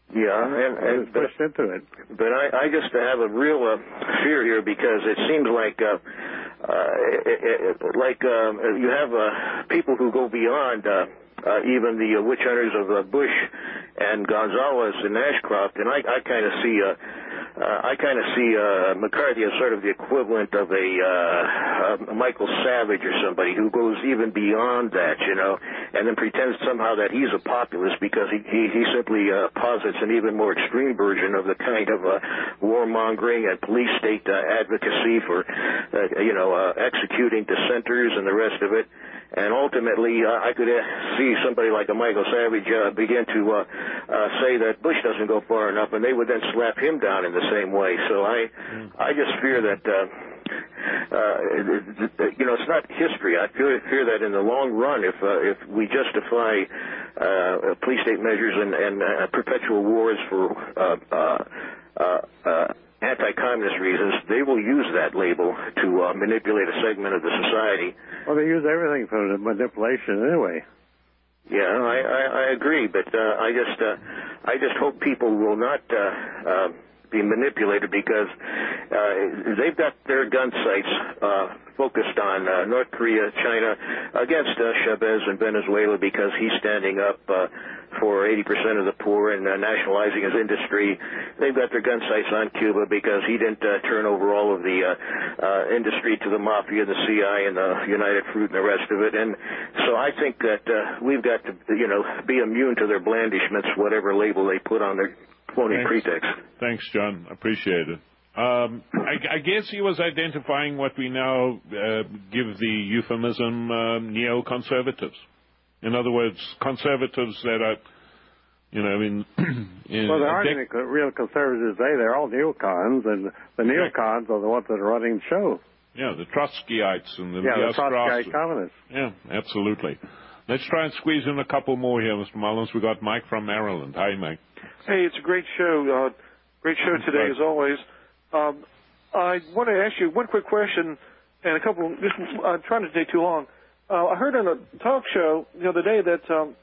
Yeah, and, and it's pushed into it. But I, I just have a real uh, fear here because it seems like uh, uh, it, it, like uh, you have uh, people who go beyond uh, uh, even the uh, witch hunters of uh, Bush and Gonzalez and Ashcroft, and I, I kind of see uh, uh, I kind of see uh, McCarthy as sort of the equivalent of a, uh, a Michael Savage or somebody who goes even beyond that, you know, and then pretends somehow that he's a populist because he he, he simply uh, posits an even more extreme version of the kind of uh, warmongering and police state uh, advocacy for, uh, you know, uh, executing dissenters and the rest of it. And ultimately, uh, I could uh, see somebody like a Michael Savage uh, begin to uh, uh, say that Bush doesn't go far enough, and they would then slap him down in the same way. So I, mm. I just fear that, uh, uh, you know, it's not history. I fear, fear that in the long run, if uh, if we justify uh, police state measures and, and uh, perpetual wars for uh, uh, uh, uh, anti-communist reasons, they will use that label to uh, manipulate a segment of the society. Well, they use everything for manipulation anyway. Yeah, I, I, I agree, but uh, I just uh, I just hope people will not uh, uh, be manipulated because uh, they've got their gun sights uh, focused on uh, North Korea, China, against uh, Chavez in Venezuela because he's standing up uh, for eighty percent of the poor and uh, nationalizing his industry. They've got their gun sights on Cuba because he didn't uh, turn over all of the uh, uh, industry to the mafia, the C I, and the United Fruit and the rest of it. And so I think that uh, we've got to, you know, be immune to their blandishments, whatever label they put on their phony Thanks. pretext. Thanks, John. Appreciate it. Um, I, I guess he was identifying what we now uh, give the euphemism uh, neoconservatives. In other words, conservatives that are, you know, in... in well, there aren't any real conservatives today. They're all neocons, and the neocons are the ones that are running the show. Yeah, the Trotskyites and the... Yeah, the Trotskyite communists. Yeah, absolutely. Let's try and squeeze in a couple more here, Mister Mullins. We got Mike from Maryland. Hi, Mike. Hey, it's a great show. Uh, great show today, as always. Um, I want to ask you one quick question and a couple. Just I'm trying to take too long. Uh, I heard on a talk show the other day that um,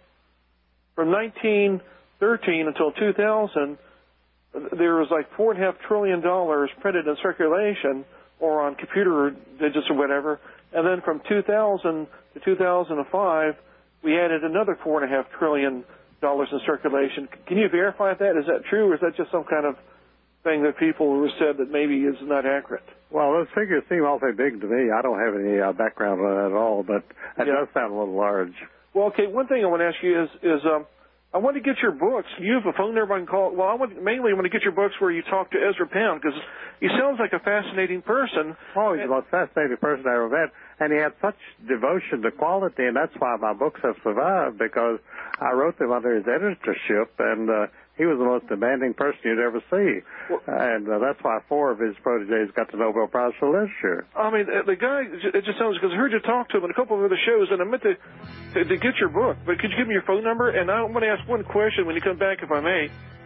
from nineteen thirteen until two thousand, there was like four and a half trillion dollars printed in circulation or on computer digits or whatever, and then from two thousand to two thousand five, we added another four and a half trillion dollars in circulation. Can you verify that? Is that true, or is that just some kind of thing that people who said that maybe is not accurate? Well, those figures seem awfully big to me. I don't have any uh, background on that at all, but it yeah. does sound a little large. Well, okay, one thing I want to ask you is, is um, I want to get your books. You have a phone number I can call. Well, I want, mainly I want to get your books where you talk to Ezra Pound, because he sounds like a fascinating person. Oh, he's the most fascinating person I ever met, and he had such devotion to quality, and that's why my books have survived, because I wrote them under his editorship, and uh, he was the most demanding person you'd ever see. Well, and uh, that's why four of his protégés got the Nobel Prize for Literature. I mean, the guy, it just sounds, because I heard you talk to him in a couple of other shows, and I meant to, to, to get your book, but could you give me your phone number? And I want to ask one question when you come back, if I may.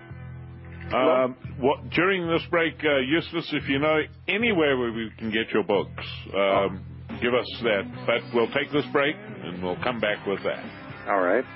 Um, what, during this break, uh, Eustace, if you know anywhere where we can get your books, um, oh. give us that. But we'll take this break, and we'll come back with that. All right.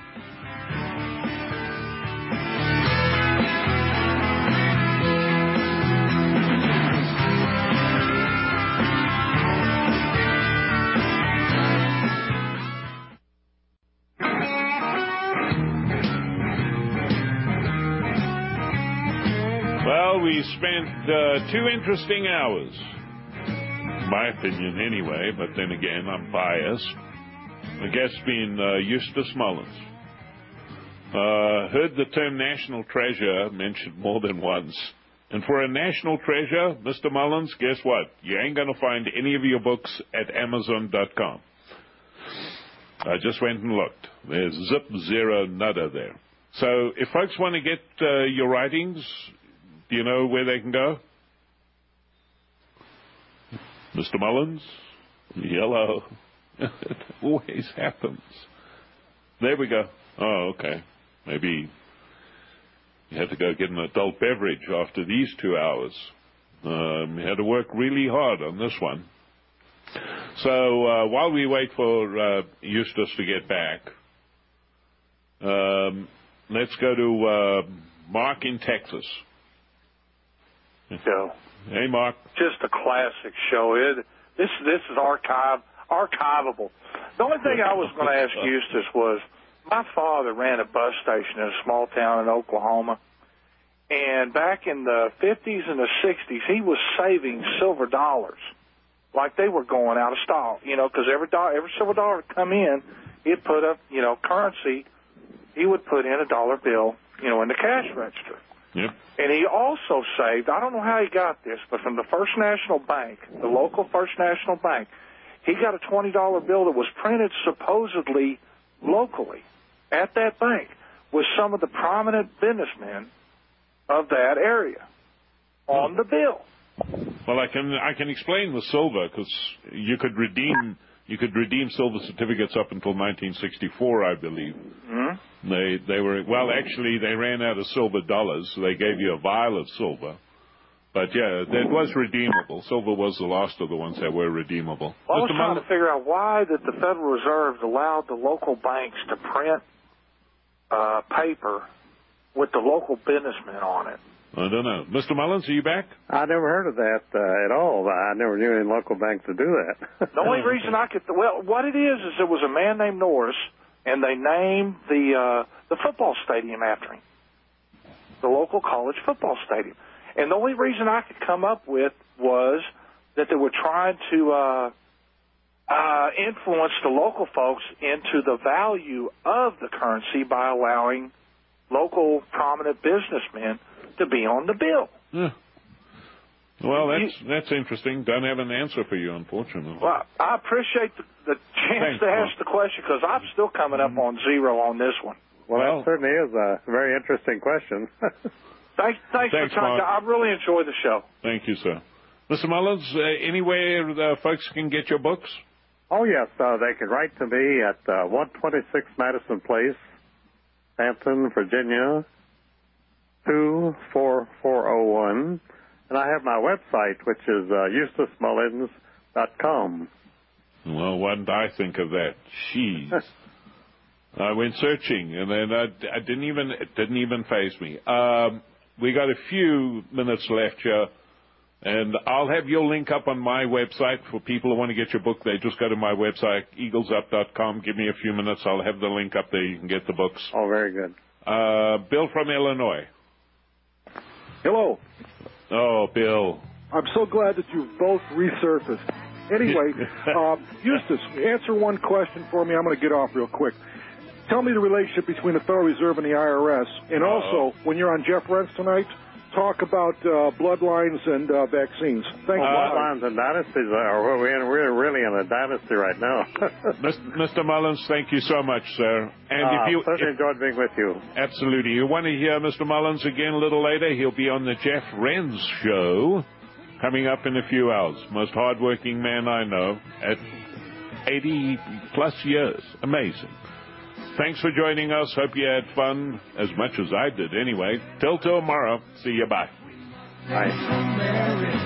Well, we spent uh, two interesting hours, in my opinion anyway, but then again, I'm biased. The guest being uh, Eustace Mullins. Uh, heard the term national treasure mentioned more than once. And for a national treasure, Mister Mullins, guess what? You ain't going to find any of your books at Amazon dot com. I just went and looked. There's zip, zero, nada there. So if folks want to get uh, your writings, do you know where they can go? Mister Mullins? Yellow. It always happens. There we go. Oh, okay. Maybe you had to go get an adult beverage after these two hours. Um, you had to work really hard on this one. So uh, while we wait for uh, Eustace to get back, um, let's go to uh, Mark in Texas. Joe. Hey, Mark. Just a classic show. It, this this is archive archivable. The only thing I was going to ask Eustace was, my father ran a bus station in a small town in Oklahoma, and back in the fifties and the sixties, he was saving silver dollars like they were going out of style, you know, because every, dollar, every silver dollar would come in, he'd put up, you know, currency, he would put in a dollar bill, you know, in the cash register. Yep. And he also saved, I don't know how he got this, but from the First National Bank, the local First National Bank, he got a twenty dollar bill that was printed supposedly locally at that bank with some of the prominent businessmen of that area on the bill. Well, I can I can explain the silver, because you could redeem you could redeem silver certificates up until nineteen sixty-four, I believe. Mm-hmm. They they were well, actually, they ran out of silver dollars, so they gave you a vial of silver. But yeah, it was redeemable. Silver was the last of the ones that were redeemable. Well, I was Mister trying Mull- to figure out why that the Federal Reserve allowed the local banks to print uh, paper with the local businessmen on it. I don't know. Mister Mullins, are you back? I never heard of that uh, at all. I never knew any local bank to do that. The only reason I could, well, what it is is there was a man named Norris, and they named the uh, the football stadium after him, the local college football stadium. And the only reason I could come up with was that they were trying to uh, uh, influence the local folks into the value of the currency by allowing local prominent businessmen to be on the bill. Yeah. Well, that's that's interesting. Don't have an answer for you, unfortunately. Well, I appreciate the, the chance Thanks, to ask Mark. the question, because I'm still coming up on zero on this one. Well, that certainly is a very interesting question. Thanks, thanks, Thanks, for time. Mark. I really enjoyed the show. Thank you, sir. Mister Mullins, uh, anywhere the folks can get your books? Oh, yes. Uh, they can write to me at uh, one twenty-six Madison Place, Hampton, Virginia, two four four oh one. And I have my website, which is uh, eustace mullins dot com. Well, why didn't I think of that? Jeez. I went searching, and then I, I didn't even it didn't even faze me. Um, we got a few minutes left here, and I'll have your link up on my website for people who want to get your book. They just go to my website, eagles up dot com. Give me a few minutes. I'll have the link up there. You can get the books. Oh, very good. Uh, Bill from Illinois. Hello. Oh, Bill. I'm so glad that you've both resurfaced. Anyway, uh, Eustace, answer one question for me. I'm going to get off real quick. Tell me the relationship between the Federal Reserve and the I R S. And also, when you're on Jeff Rense tonight, talk about uh, bloodlines and uh, vaccines. Thank you. Oh, bloodlines and dynasties are we're, we're really in a dynasty right now. Mister Mullins, thank you so much, sir. And uh, if you certainly if, enjoyed being with you. Absolutely. You want to hear Mister Mullins again a little later? He'll be on the Jeff Rense show coming up in a few hours. Most hardworking man I know at eighty plus years. Amazing. Thanks for joining us. Hope you had fun as much as I did anyway. Till tomorrow. See you. Bye. Bye.